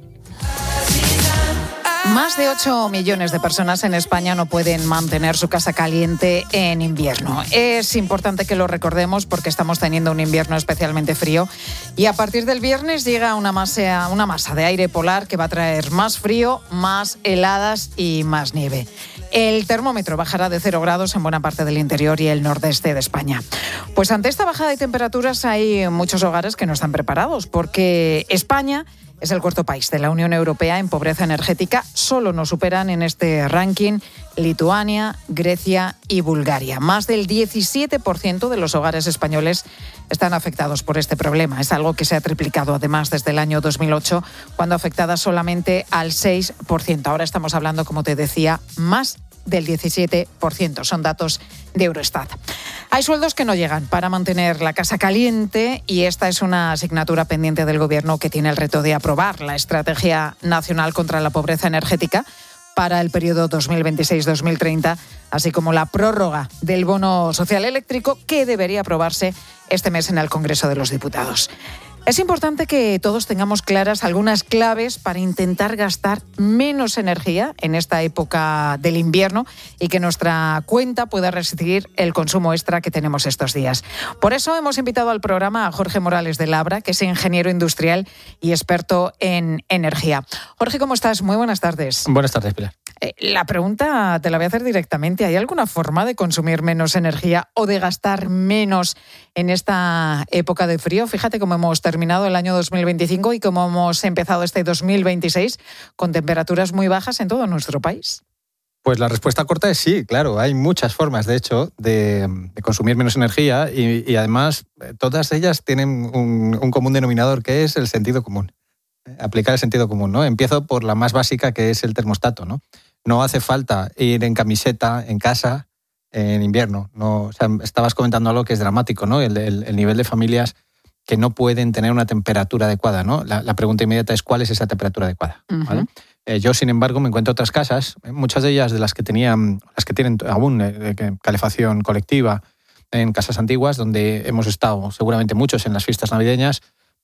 Más de ocho millones de personas en España no pueden mantener su casa caliente en invierno. Es importante que lo recordemos porque estamos teniendo un invierno especialmente frío y a partir del viernes llega una masa, una masa de aire polar que va a traer más frío, más heladas y más nieve. El termómetro bajará de cero grados en buena parte del interior y el nordeste de España. Pues ante esta bajada de temperaturas hay muchos hogares que no están preparados porque España es el cuarto país de la Unión Europea en pobreza energética. Solo nos superan en este ranking Lituania, Grecia y Bulgaria. Más del diecisiete por ciento de los hogares españoles están afectados por este problema. Es algo que se ha triplicado además desde el año dos mil ocho, cuando afectada solamente al seis por ciento. Ahora estamos hablando, como te decía, más del diecisiete por ciento. Son datos de Eurostat. Hay sueldos que no llegan para mantener la casa caliente y esta es una asignatura pendiente del Gobierno que tiene el reto de aprobar la Estrategia Nacional contra la Pobreza Energética para el periodo dos mil veintiséis dos mil treinta, así como la prórroga del bono social eléctrico que debería aprobarse este mes en el Congreso de los Diputados. Es importante que todos tengamos claras algunas claves para intentar gastar menos energía en esta época del invierno y que nuestra cuenta pueda resistir el consumo extra que tenemos estos días. Por eso hemos invitado al programa a Jorge Morales de Labra, que es ingeniero industrial y experto en energía. Jorge, ¿cómo estás? Muy buenas tardes. Buenas tardes, Pilar. Eh, la pregunta te la voy a hacer directamente. ¿Hay alguna forma de consumir menos energía o de gastar menos en esta época de frío? Fíjate cómo hemos terminado el año dos mil veinticinco y cómo hemos empezado este dos mil veintiséis con temperaturas muy bajas en todo nuestro país. Pues la respuesta corta es sí, claro. Hay muchas formas, de hecho, de, de consumir menos energía y, y además todas ellas tienen un, un común denominador que es el sentido común. Aplicar el sentido común, ¿no? Empiezo por la más básica, que es el termostato, ¿no? No hace falta ir en camiseta en casa en invierno. No, o sea, estabas comentando algo que es dramático, ¿no? El, el, el nivel de familias que no pueden tener una temperatura adecuada, ¿no? La, la pregunta inmediata es ¿cuál es esa temperatura adecuada? Uh-huh. ¿Vale? Eh, yo, sin embargo, me encuentro otras casas, muchas de ellas de las que tenían, las que tienen aún eh, calefacción colectiva en casas antiguas, donde hemos estado seguramente muchos en las fiestas navideñas,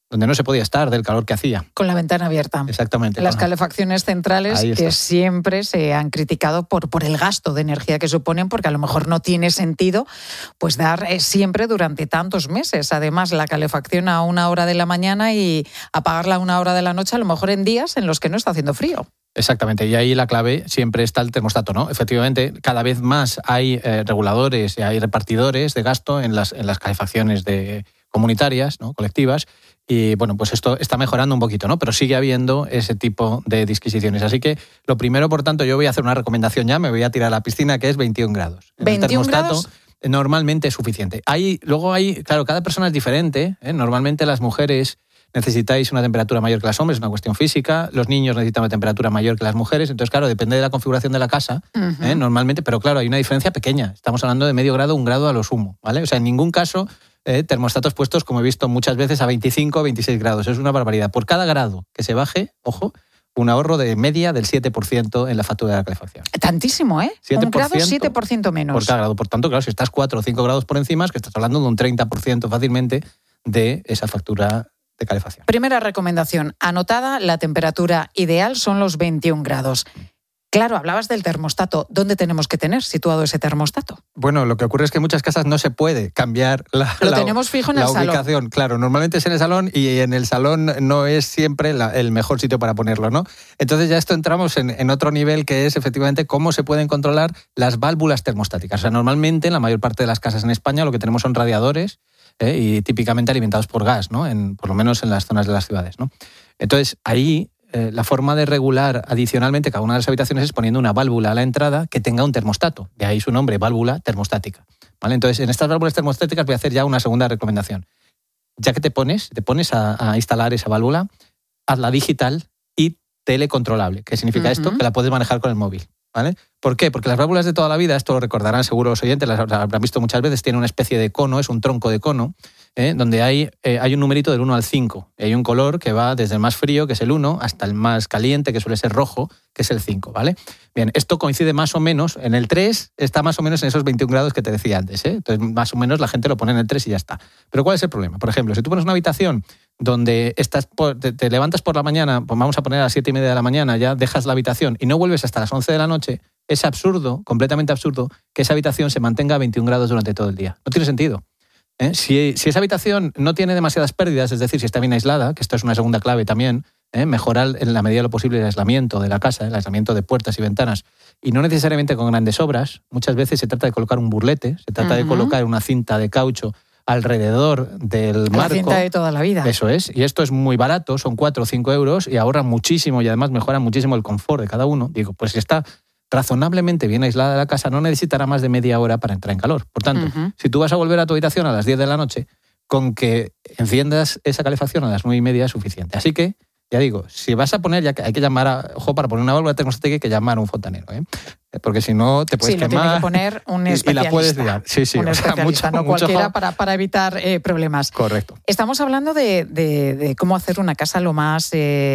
donde no se podía estar del calor que hacía. Con la ventana abierta. Exactamente. Las calefacciones centrales que siempre se han criticado por, por el gasto de energía que suponen, porque a lo mejor no tiene sentido pues dar eh, siempre durante tantos meses. Además, la calefacción a una hora de la mañana y apagarla a una hora de la noche, a lo mejor en días en los que no está haciendo frío. Exactamente, y ahí la clave siempre está el termostato, ¿no? Efectivamente, cada vez más hay eh, reguladores y hay repartidores de gasto en las, en las calefacciones de, comunitarias, ¿no? Colectivas, y bueno, pues esto está mejorando un poquito, ¿no? Pero sigue habiendo ese tipo de disquisiciones. Así que lo primero, por tanto, yo voy a hacer una recomendación ya, me voy a tirar a la piscina, que es veintiún grados. En ¿veintiún el termostato, grados? Normalmente es suficiente. Hay, luego hay, claro, cada persona es diferente, ¿eh? Normalmente las mujeres necesitáis una temperatura mayor que los hombres, es una cuestión física. Los niños necesitan una temperatura mayor que las mujeres. Entonces, claro, depende de la configuración de la casa, uh-huh. ¿eh? Normalmente, pero claro, hay una diferencia pequeña. Estamos hablando de medio grado, un grado a lo sumo, ¿vale? O sea, en ningún caso eh, termostatos puestos, como he visto muchas veces, a veinticinco o veintiséis grados. Es una barbaridad. Por cada grado que se baje, ojo, un ahorro de media del siete por ciento en la factura de la calefacción. Tantísimo, ¿eh? Un grado, siete por ciento menos. Por cada grado. Por tanto, claro, si estás cuatro o cinco grados por encima, es que estás hablando de un treinta por ciento fácilmente de esa factura de calefacción. Primera recomendación, anotada, la temperatura ideal son los veintiún grados. Claro, hablabas del termostato. ¿Dónde tenemos que tener situado ese termostato? Bueno, lo que ocurre es que en muchas casas no se puede cambiar la, Lo la, tenemos fijo en la el ubicación. salón. Claro, normalmente es en el salón y en el salón no es siempre la, el mejor sitio para ponerlo, ¿no? Entonces ya esto entramos en, en otro nivel, que es efectivamente cómo se pueden controlar las válvulas termostáticas. O sea, normalmente en la mayor parte de las casas en España lo que tenemos son radiadores eh, y típicamente alimentados por gas, ¿no? En, por lo menos en las zonas de las ciudades, ¿no? Entonces ahí Eh, la forma de regular adicionalmente cada una de las habitaciones es poniendo una válvula a la entrada que tenga un termostato. De ahí su nombre, válvula termostática. ¿Vale? Entonces, en estas válvulas termostáticas voy a hacer ya una segunda recomendación. Ya que te pones, te pones a, a instalar esa válvula, hazla digital y telecontrolable. ¿Qué significa uh-huh. esto? Que la puedes manejar con el móvil. ¿Vale? ¿Por qué? Porque las válvulas de toda la vida, esto lo recordarán seguro los oyentes, las habrán visto muchas veces, tienen una especie de cono, es un tronco de cono, ¿eh? donde hay, eh, hay un numerito del uno al cinco. Hay un color que va desde el más frío, que es el uno, hasta el más caliente, que suele ser rojo, que es el cinco, ¿vale? Bien, esto coincide más o menos, en el tres está más o menos en esos veintiún grados que te decía antes, ¿eh? Entonces, más o menos la gente lo pone en el tres y ya está. Pero ¿cuál es el problema? Por ejemplo, si tú pones una habitación donde estás por, te, te levantas por la mañana, pues vamos a poner a las siete y media de la mañana, ya dejas la habitación y no vuelves hasta las once de la noche, es absurdo, completamente absurdo, que esa habitación se mantenga a veintiún grados durante todo el día. No tiene sentido. ¿Eh? Si, si esa habitación no tiene demasiadas pérdidas, es decir, si está bien aislada, que esto es una segunda clave también, ¿eh? mejorar en la medida de lo posible el aislamiento de la casa, el aislamiento de puertas y ventanas, y no necesariamente con grandes obras. Muchas veces se trata de colocar un burlete, se trata uh-huh. de colocar una cinta de caucho alrededor del marco. La cinta de toda la vida. Eso es, y esto es muy barato, son cuatro o cinco euros y ahorran muchísimo y además mejoran muchísimo el confort de cada uno. Digo, pues si está razonablemente bien aislada la casa, no necesitará más de media hora para entrar en calor. Por tanto, uh-huh. si tú vas a volver a tu habitación a las diez de la noche, con que enciendas esa calefacción a las nueve y media es suficiente. Así que, ya digo, si vas a poner, ya que hay que llamar a, ojo, para poner una válvula termostática hay que llamar a un fontanero, ¿eh? Porque si no te puedes sí, quemar. Sí, lo tiene que poner un especialista. Y, y la puedes liar. Sí, sí. Un o sea, especialista, mucho, no cualquiera, mucho... para, para evitar eh, problemas. Correcto. Estamos hablando de, de, de cómo hacer una casa lo más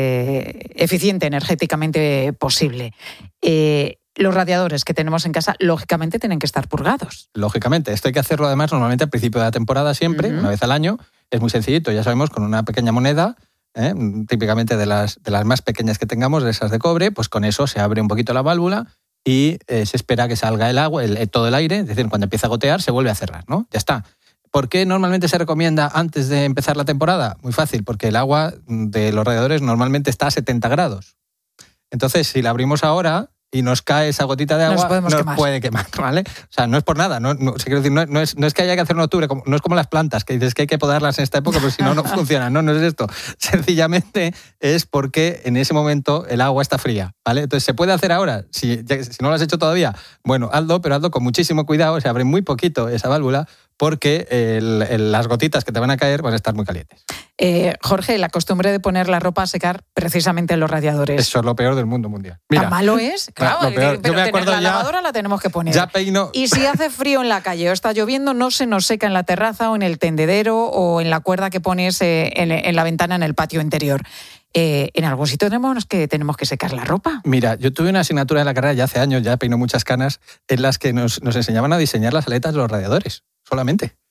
eh, eficiente energéticamente posible. Eh, Los radiadores que tenemos en casa, lógicamente, tienen que estar purgados. Lógicamente. Esto hay que hacerlo, además, normalmente al principio de la temporada siempre, uh-huh. una vez al año. Es muy sencillito, ya sabemos, con una pequeña moneda, ¿eh? típicamente de las, de las más pequeñas que tengamos, de esas de cobre, pues con eso se abre un poquito la válvula y eh, se espera que salga el agua, el, todo el aire, es decir, cuando empieza a gotear se vuelve a cerrar, ¿no? Ya está. ¿Por qué normalmente se recomienda antes de empezar la temporada? Muy fácil, porque el agua de los radiadores normalmente está a setenta grados. Entonces, si la abrimos ahora y nos cae esa gotita de agua, nos, nos quemar. puede quemar, ¿vale? O sea, no es por nada, no, no, quiero decir, no, no, es, no es que haya que hacer en octubre, como, no es como las plantas, que dices que hay que podarlas en esta época, porque si no, no funcionan. No, no es esto. Sencillamente es porque en ese momento el agua está fría, ¿vale? Entonces, ¿se puede hacer ahora? Si, si no lo has hecho todavía, bueno, hazlo, pero hazlo con muchísimo cuidado, se abre muy poquito esa válvula, porque el, el, las gotitas que te van a caer van a estar muy calientes. Eh, Jorge, la costumbre de poner la ropa a secar precisamente en los radiadores. Eso es lo peor del mundo mundial. Mira, ¿tan malo es? Claro, lo peor. Pero Yo me acuerdo la ya, lavadora la tenemos que poner. Ya peino. Y si hace frío en la calle o está lloviendo, no se nos seca en la terraza o en el tendedero o en la cuerda que pones eh, en, en la ventana en el patio interior. Eh, en algún sitio tenemos que, tenemos que secar la ropa. Mira, yo tuve una asignatura en la carrera ya hace años, ya peino muchas canas, en las que nos, nos enseñaban a diseñar las aletas de los radiadores, solamente. O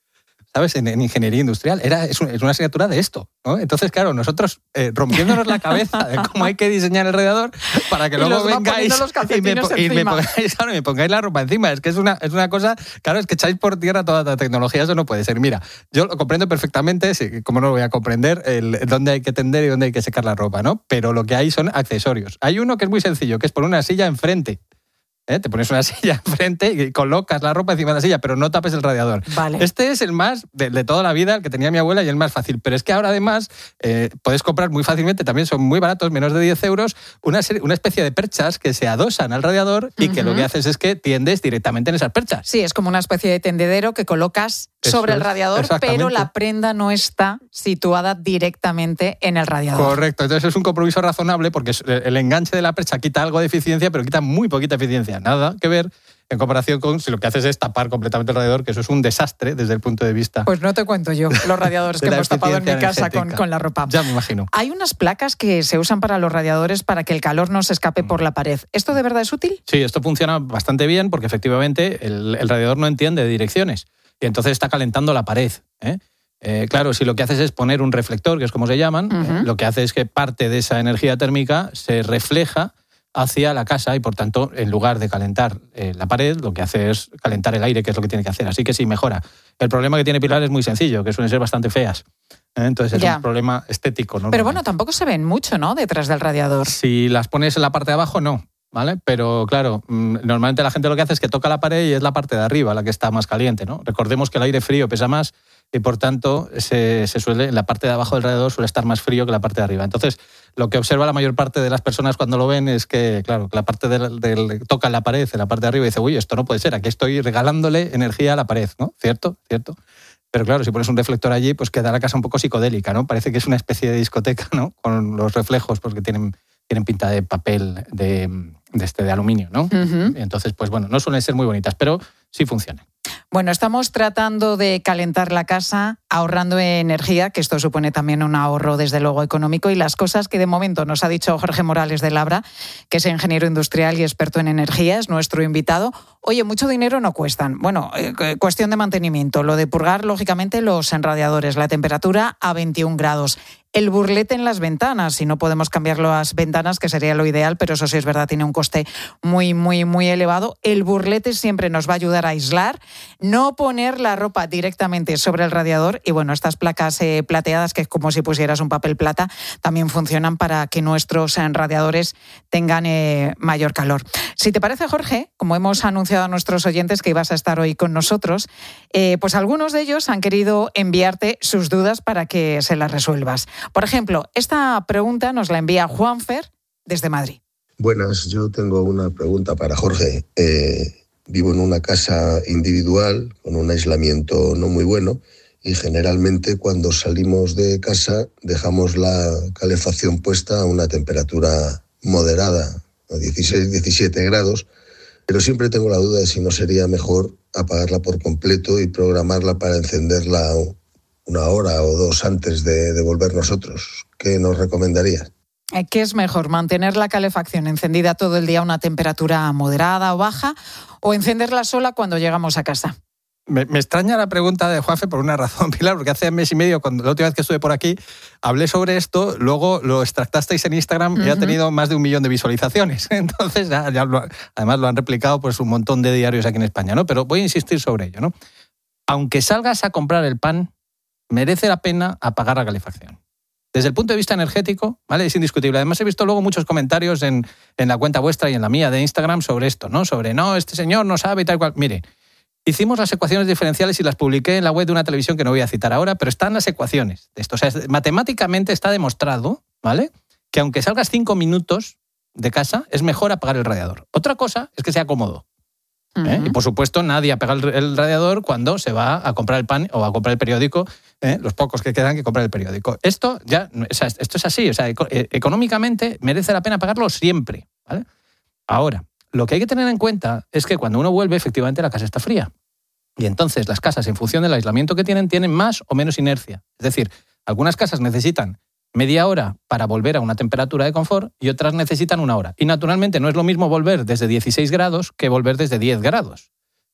¿sabes? En, en ingeniería industrial. Era, es, un, es una asignatura de esto, ¿no? Entonces, claro, nosotros eh, rompiéndonos la cabeza de cómo hay que diseñar el radiador para que y luego los vengáis los y, me, y, me pongáis, claro, y me pongáis la ropa encima. Es que es una, es una cosa, claro, es que echáis por tierra toda la tecnología, eso no puede ser. Mira, yo lo comprendo perfectamente, sí, como no lo voy a comprender, el, dónde hay que tender y dónde hay que secar la ropa, ¿no? Pero lo que hay son accesorios. Hay uno que es muy sencillo, que es poner una silla enfrente. ¿Eh? Te pones una silla enfrente y colocas la ropa encima de la silla, pero no tapes el radiador. Vale. Este es el más de, de toda la vida, el que tenía mi abuela y el más fácil. Pero es que ahora además eh, puedes comprar muy fácilmente, también son muy baratos, menos de diez euros, una, serie, una especie de perchas que se adosan al radiador y uh-huh. que lo que haces es que tiendes directamente en esas perchas. Sí, es como una especie de tendedero que colocas Eso sobre es, el radiador, pero la prenda no está situada directamente en el radiador. Correcto, entonces es un compromiso razonable porque el enganche de la percha quita algo de eficiencia, pero quita muy poquita eficiencia. Nada que ver en comparación con si lo que haces es tapar completamente el radiador, que eso es un desastre desde el punto de vista. Pues no te cuento yo los radiadores que hemos tapado en mi casa con, con la ropa. Ya me imagino. Hay unas placas que se usan para los radiadores para que el calor no se escape por la pared. ¿Esto de verdad es útil? Sí, esto funciona bastante bien porque efectivamente el, el radiador no entiende de direcciones y entonces está calentando la pared, ¿eh? Eh, claro, si lo que haces es poner un reflector, que es como se llaman, uh-huh. eh, lo que hace es que parte de esa energía térmica se refleja hacia la casa y, por tanto, en lugar de calentar eh, la pared, lo que hace es calentar el aire, que es lo que tiene que hacer. Así que sí, mejora. El problema que tiene Pilar es muy sencillo, que suelen ser bastante feas. ¿eh? Entonces es ya. un problema estético, ¿no? Pero bueno, tampoco se ven mucho, ¿no?, detrás del radiador. Si las pones en la parte de abajo, no. ¿Vale? Pero claro, normalmente la gente lo que hace es que toca la pared y es la parte de arriba la que está más caliente, ¿no? Recordemos que el aire frío pesa más y por tanto se, se suele, la parte de abajo del radiador suele estar más frío que la parte de arriba. Entonces, lo que observa la mayor parte de las personas cuando lo ven es que, claro, la parte del, del toca la pared en la parte de arriba y dice, uy, esto no puede ser, aquí estoy regalándole energía a la pared, ¿no? ¿Cierto? ¿Cierto? Pero claro, si pones un reflector allí, pues queda la casa un poco psicodélica, ¿no? Parece que es una especie de discoteca, ¿no? Con los reflejos, porque tienen, tienen pinta de papel de, de, este, de aluminio, ¿no? Uh-huh. Y entonces, pues bueno, no suelen ser muy bonitas, pero sí funcionan. Bueno, estamos tratando de calentar la casa ahorrando energía, que esto supone también un ahorro, desde luego, económico, y las cosas que de momento nos ha dicho Jorge Morales de Labra, que es ingeniero industrial y experto en energía, es nuestro invitado. Oye, mucho dinero no cuestan. Bueno, eh, cuestión de mantenimiento. Lo de purgar, lógicamente, los radiadores, la temperatura a veintiún grados. El burlete en las ventanas, si no podemos cambiar las ventanas, que sería lo ideal, pero eso sí es verdad, tiene un coste muy, muy, muy elevado. El burlete siempre nos va a ayudar a aislar, no poner la ropa directamente sobre el radiador y bueno, estas placas eh, plateadas, que es como si pusieras un papel plata, también funcionan para que nuestros eh, radiadores tengan eh, mayor calor. Si te parece, Jorge, como hemos anunciado a nuestros oyentes que ibas a estar hoy con nosotros, eh, pues algunos de ellos han querido enviarte sus dudas para que se las resuelvas. Por ejemplo, esta pregunta nos la envía Juanfer desde Madrid. Buenas, yo tengo una pregunta para Jorge. Eh, vivo en una casa individual con un aislamiento no muy bueno y generalmente cuando salimos de casa dejamos la calefacción puesta a una temperatura moderada, a dieciséis, diecisiete grados, pero siempre tengo la duda de si no sería mejor apagarla por completo y programarla para encenderla una hora o dos antes de, de volver nosotros. ¿Qué nos recomendarías? ¿Qué es mejor, mantener la calefacción encendida todo el día a una temperatura moderada o baja o encenderla sola cuando llegamos a casa? Me, me extraña la pregunta de Juanfe por una razón, Pilar, porque hace mes y medio, cuando la última vez que estuve por aquí, hablé sobre esto, luego lo extractasteis en Instagram uh-huh. y ha tenido más de un millón de visualizaciones. Entonces, ya, ya lo, además lo han replicado pues un montón de diarios aquí en España, ¿no? Pero voy a insistir sobre ello, ¿no? Aunque salgas a comprar el pan, merece la pena apagar la calefacción. Desde el punto de vista energético, ¿vale? Es indiscutible. Además, he visto luego muchos comentarios en, en la cuenta vuestra y en la mía de Instagram sobre esto, ¿no? Sobre, no, este señor no sabe y tal cual. Mire, hicimos las ecuaciones diferenciales y las publiqué en la web de una televisión que no voy a citar ahora, pero están las ecuaciones de esto. O sea, matemáticamente está demostrado, ¿vale?, que aunque salgas cinco minutos de casa, es mejor apagar el radiador. Otra cosa es que sea cómodo. ¿Eh? Uh-huh. Y por supuesto nadie apaga el, el radiador cuando se va a comprar el pan o a comprar el periódico, ¿eh? Los pocos que quedan que comprar el periódico. Esto ya, o sea, esto es así, o sea, eco, eh, económicamente merece la pena pagarlo siempre, ¿vale? Ahora, lo que hay que tener en cuenta es que cuando uno vuelve, efectivamente la casa está fría. Y entonces las casas, en función del aislamiento que tienen, tienen más o menos inercia. Es decir, algunas casas necesitan media hora para volver a una temperatura de confort y otras necesitan una hora. Y naturalmente no es lo mismo volver desde dieciséis grados que volver desde diez grados.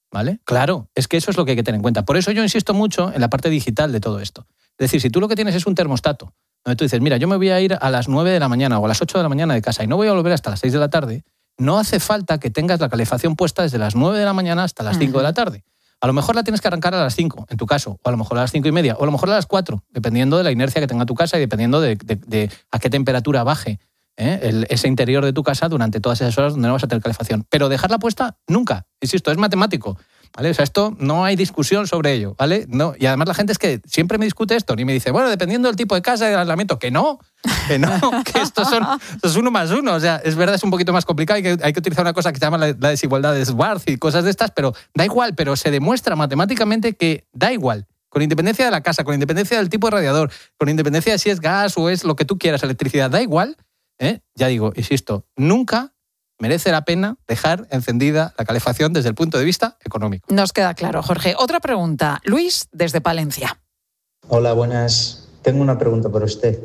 ¿vale? Claro, es que eso es lo que hay que tener en cuenta. Por eso yo insisto mucho en la parte digital de todo esto. Es decir, si tú lo que tienes es un termostato, donde tú dices, mira, yo me voy a ir a las nueve de la mañana o a las ocho de la mañana de casa y no voy a volver hasta las seis de la tarde, no hace falta que tengas la calefacción puesta desde las nueve de la mañana hasta las cinco de la tarde. A lo mejor la tienes que arrancar a las cinco, en tu caso, o a lo mejor a las cinco y media, o a lo mejor a las cuatro, dependiendo de la inercia que tenga tu casa y dependiendo de, de, de a qué temperatura baje ¿eh? el, ese interior de tu casa durante todas esas horas donde no vas a tener calefacción. Pero dejarla puesta nunca, insisto, es matemático. ¿Vale? O sea, esto no hay discusión sobre ello, ¿vale? No, y además la gente es que siempre me discute esto, ni me dice, bueno, dependiendo del tipo de casa y del aislamiento, que no, que no, que esto son, esto es uno más uno. O sea, es verdad, es un poquito más complicado y que hay que utilizar una cosa que se llama la, la desigualdad de Schwarz y cosas de estas, pero da igual, pero se demuestra matemáticamente que da igual. Con independencia de la casa, con independencia del tipo de radiador, con independencia de si es gas o es lo que tú quieras, electricidad, da igual, ¿eh? Ya digo, insisto, nunca merece la pena dejar encendida la calefacción desde el punto de vista económico. Nos queda claro, Jorge. Otra pregunta. Luis, desde Palencia. Hola, buenas. Tengo una pregunta para usted.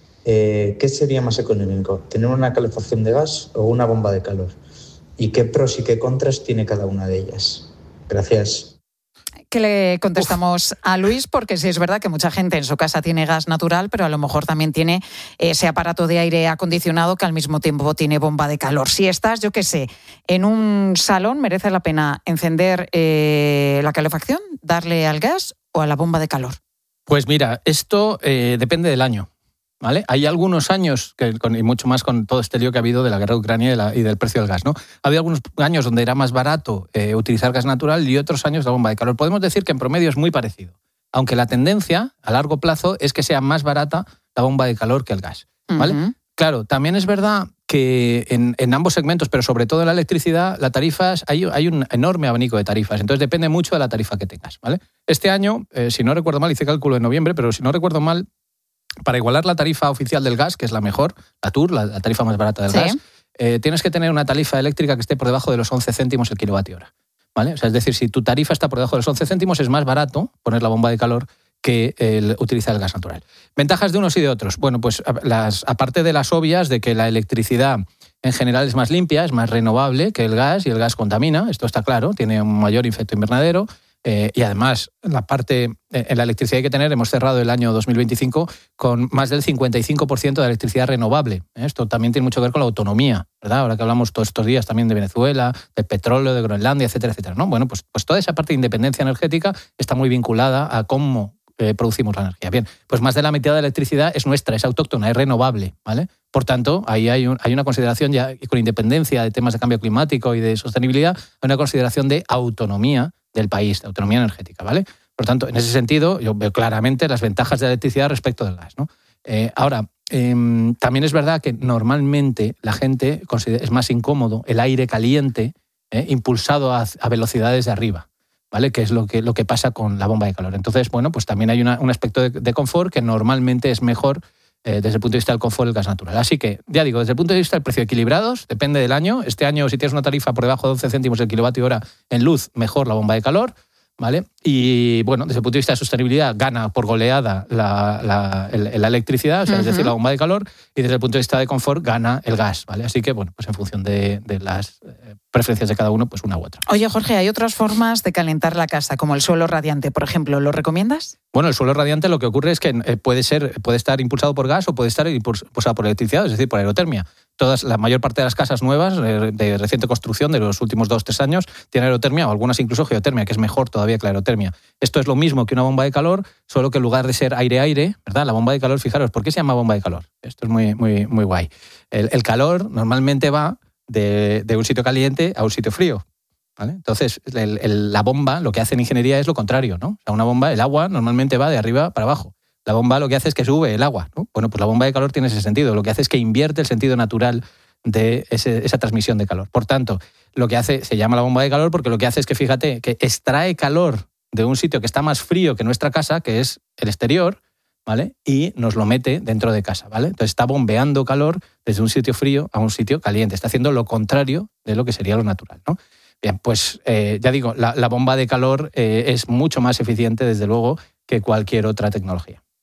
Eh, ¿Qué sería más económico? ¿Tener una calefacción de gas o una bomba de calor? ¿Y qué pros y qué contras tiene cada una de ellas? Gracias. ¿Qué le contestamos Uf. a Luis? Porque sí es verdad que mucha gente en su casa tiene gas natural, pero a lo mejor también tiene ese aparato de aire acondicionado que al mismo tiempo tiene bomba de calor. Si estás, yo qué sé, en un salón, ¿merece la pena encender eh, la calefacción, darle al gas o a la bomba de calor? Pues mira, esto eh, depende del año. ¿Vale? Hay algunos años, que, con, y mucho más con todo este lío que ha habido de la guerra de Ucrania y, de la, y del precio del gas, ¿no? Había algunos años donde era más barato eh, utilizar gas natural y otros años la bomba de calor. Podemos decir que en promedio es muy parecido, aunque la tendencia a largo plazo es que sea más barata la bomba de calor que el gas, ¿vale? Uh-huh. Claro, también es verdad que en, en ambos segmentos, pero sobre todo en la electricidad, las tarifas, hay, hay un enorme abanico de tarifas, entonces depende mucho de la tarifa que tengas, ¿vale? Este año, eh, si no recuerdo mal, hice cálculo en noviembre, pero si no recuerdo mal, para igualar la tarifa oficial del gas, que es la mejor, la T U R, la, la tarifa más barata del sí. gas, eh, tienes que tener una tarifa eléctrica que esté por debajo de los once céntimos el kilovatio hora. ¿Vale? O sea, es decir, si tu tarifa está por debajo de los once céntimos, es más barato poner la bomba de calor que el, utilizar el gas natural. ¿Ventajas de unos y de otros? Bueno, pues las, aparte de las obvias de que la electricidad en general es más limpia, es más renovable que el gas y el gas contamina, esto está claro, tiene un mayor efecto invernadero. Eh, y además, la parte en la electricidad hay que tener, hemos cerrado el año dos mil veinticinco con más del cincuenta y cinco por ciento de electricidad renovable. Esto también tiene mucho que ver con la autonomía, ¿verdad? Ahora que hablamos todos estos días también de Venezuela, del petróleo, de Groenlandia, etcétera, etcétera, ¿no? Bueno, pues, pues toda esa parte de independencia energética está muy vinculada a cómo eh, producimos la energía. Bien, pues más de la mitad de la electricidad es nuestra, es autóctona, es renovable, ¿vale? Por tanto, ahí hay, un, hay una consideración ya, con independencia de temas de cambio climático y de sostenibilidad, hay una consideración de autonomía del país, de autonomía energética, ¿vale? Por tanto, en ese sentido, yo veo claramente las ventajas de la electricidad respecto del gas, ¿no? Eh, ahora, eh, también es verdad que normalmente la gente considera, es más incómodo el aire caliente eh, impulsado a, a velocidades de arriba, ¿vale? Que es lo que, lo que pasa con la bomba de calor. Entonces, bueno, pues también hay una, un aspecto de, de confort que normalmente es mejor eh, desde el punto de vista del confort del gas natural. Así que, ya digo, desde el punto de vista del precio equilibrados, depende del año. Este año, si tienes una tarifa por debajo de once céntimos el kilovatio hora en luz, mejor la bomba de calor, ¿vale? Y, bueno, desde el punto de vista de sostenibilidad, gana por goleada la, la, el, la electricidad, o sea, uh-huh. es decir, la bomba de calor, y desde el punto de vista de confort, gana el gas, ¿vale? Así que, bueno, pues en función de, de las eh, preferencias de cada uno, pues una u otra. Oye, Jorge, ¿hay otras formas de calentar la casa, como el suelo radiante, por ejemplo? ¿Lo recomiendas? Bueno, el suelo radiante lo que ocurre es que puede ser, puede estar impulsado por gas o puede estar impulsado por electricidad, es decir, por aerotermia. Todas, la mayor parte de las casas nuevas de reciente construcción de los últimos dos o tres años tienen aerotermia o algunas incluso geotermia, que es mejor todavía que la aerotermia. Esto es lo mismo que una bomba de calor, solo que en lugar de ser aire-aire, ¿verdad? La bomba de calor, fijaros, ¿por qué se llama bomba de calor? Esto es muy, muy, muy guay. El, el calor normalmente va de, de un sitio caliente a un sitio frío, ¿vale? Entonces, el, el, la bomba, lo que hace en ingeniería es lo contrario, ¿no? O sea, una bomba, el agua normalmente va de arriba para abajo. La bomba lo que hace es que sube el agua, ¿no? Bueno, pues la bomba de calor tiene ese sentido. Lo que hace es que invierte el sentido natural de ese, esa transmisión de calor. Por tanto, lo que hace, se llama la bomba de calor porque lo que hace es que, fíjate, que extrae calor de un sitio que está más frío que nuestra casa, que es el exterior, ¿vale? Y nos lo mete dentro de casa, ¿vale? Entonces está bombeando calor desde un sitio frío a un sitio caliente. Está haciendo lo contrario de lo que sería lo natural, ¿no? Bien, pues eh, ya digo, la, la bomba de calor eh, es mucho más eficiente, desde luego, que cualquier otra tecnología.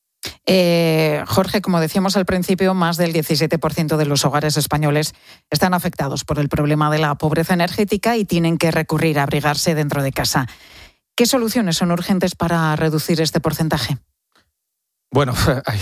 Eh, Jorge, como decíamos al principio, más del diecisiete por ciento de los hogares españoles están afectados por el problema de la pobreza energética y tienen que recurrir a abrigarse dentro de casa. ¿Qué soluciones son urgentes para reducir este porcentaje? Bueno,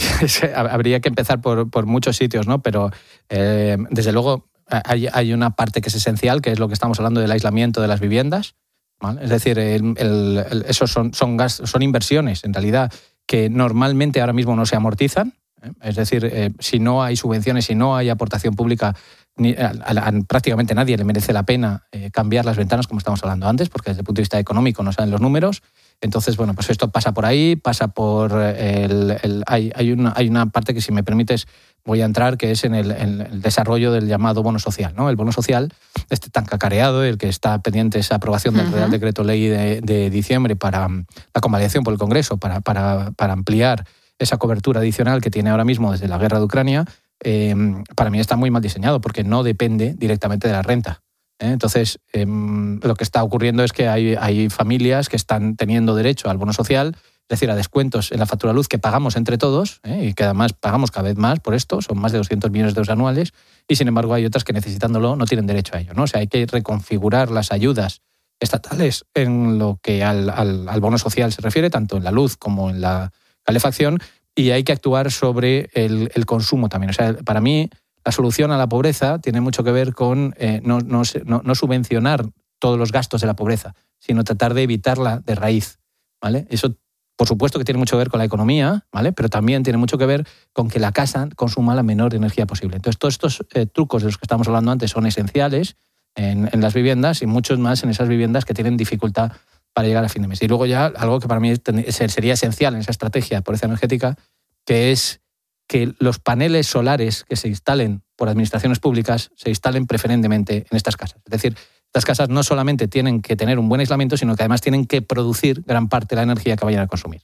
habría que empezar por, por muchos sitios, ¿no? Pero eh, desde luego hay, hay una parte que es esencial, que es lo que estamos hablando del aislamiento de las viviendas, ¿vale? Es decir, el, el, el, esos son, son, gastos, son inversiones, en realidad, que normalmente ahora mismo no se amortizan. ¿eh? Es decir, eh, si no hay subvenciones, si no hay aportación pública, ni, a, a, a prácticamente nadie le merece la pena eh, cambiar las ventanas, como estamos hablando antes, porque desde el punto de vista económico no salen los números. Entonces, bueno, pues esto pasa por ahí, pasa por el... el hay, hay, una, hay una parte que, si me permites, voy a entrar, que es en el, en el desarrollo del llamado bono social, ¿no? El bono social, este tan cacareado, el que está pendiente esa aprobación del uh-huh. Real Decreto Ley de, de diciembre para la convalidación por el Congreso, para, para, para ampliar esa cobertura adicional que tiene ahora mismo desde la guerra de Ucrania, eh, para mí está muy mal diseñado, porque no depende directamente de la renta. Entonces, eh, lo que está ocurriendo es que hay, hay familias que están teniendo derecho al bono social, es decir, a descuentos en la factura luz que pagamos entre todos, ¿eh? y que además pagamos cada vez más por esto, son más de doscientos millones de euros anuales, y sin embargo hay otras que, necesitándolo, no tienen derecho a ello, ¿no? O sea, hay que reconfigurar las ayudas estatales en lo que al, al, al bono social se refiere, tanto en la luz como en la calefacción, y hay que actuar sobre el, el consumo también. O sea, para mí, la solución a la pobreza tiene mucho que ver con eh, no, no, no, no subvencionar todos los gastos de la pobreza, sino tratar de evitarla de raíz, ¿vale? Eso, por supuesto, que tiene mucho que ver con la economía, ¿vale? Pero también tiene mucho que ver con que la casa consuma la menor energía posible. Entonces, todos estos eh, trucos de los que estábamos hablando antes son esenciales en, en las viviendas, y muchos más en esas viviendas que tienen dificultad para llegar a fin de mes. Y luego ya algo que para mí sería esencial en esa estrategia de pobreza energética, que es que los paneles solares que se instalen por administraciones públicas se instalen preferentemente en estas casas. Es decir, estas casas no solamente tienen que tener un buen aislamiento, sino que además tienen que producir gran parte de la energía que vayan a consumir.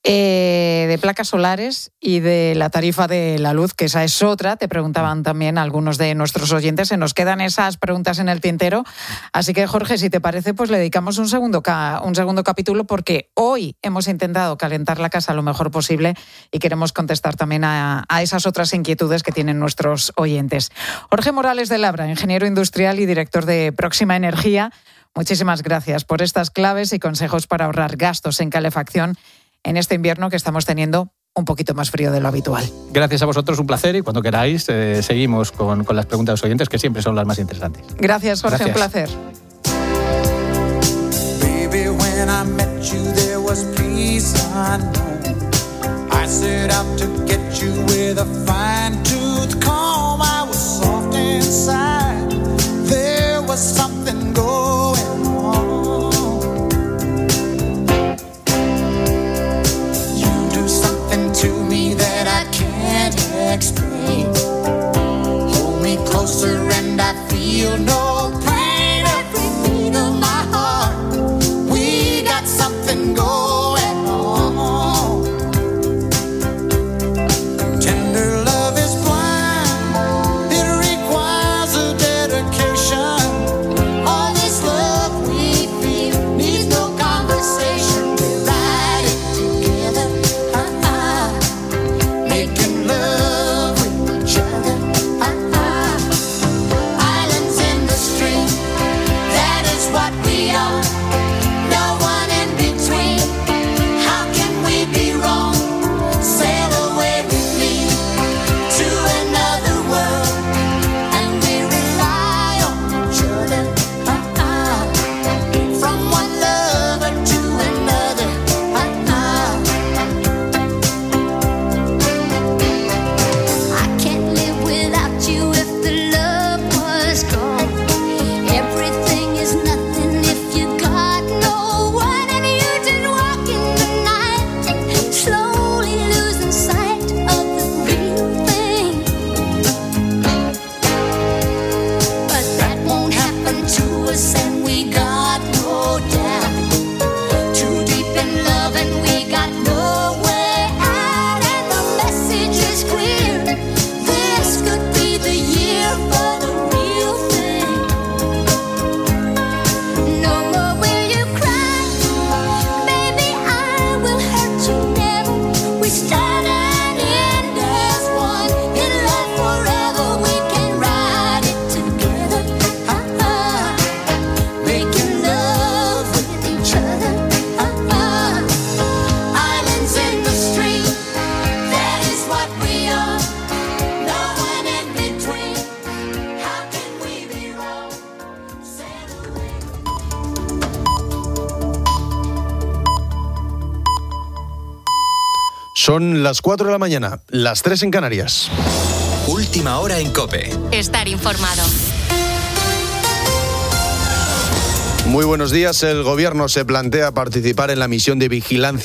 Eh, de placas solares y de la tarifa de la luz, que esa es otra, te preguntaban también algunos de nuestros oyentes, se nos quedan esas preguntas en el tintero, así que Jorge, si te parece, pues le dedicamos un segundo, ca- un segundo capítulo, porque hoy hemos intentado calentar la casa lo mejor posible y queremos contestar también a, a esas otras inquietudes que tienen nuestros oyentes. Jorge Morales de Labra, ingeniero industrial y director de Próxima Energía, muchísimas gracias por estas claves y consejos para ahorrar gastos en calefacción en este invierno que estamos teniendo un poquito más frío de lo habitual. Gracias a vosotros, un placer, y cuando queráis eh, seguimos con, con las preguntas de los oyentes, que siempre son las más interesantes. Gracias, Jorge, Gracias. un placer. Baby, when I met you, there was peace unknown. I set out to get you with a fine-tooth comb. I was soft inside. There was something going on. To me that I can't explain. Hold me closer and I feel no pain. Every beat of my heart, we got something going on. Tender love is blind, it requires a dedication. All this love we feel needs no conversation. We ride it together. Love with each other. Ah, ah. Islands in the Son las cuatro de la mañana, las tres en Canarias. Última hora en COPE. Estar informado. Muy buenos días. El Gobierno se plantea participar en la misión de vigilancia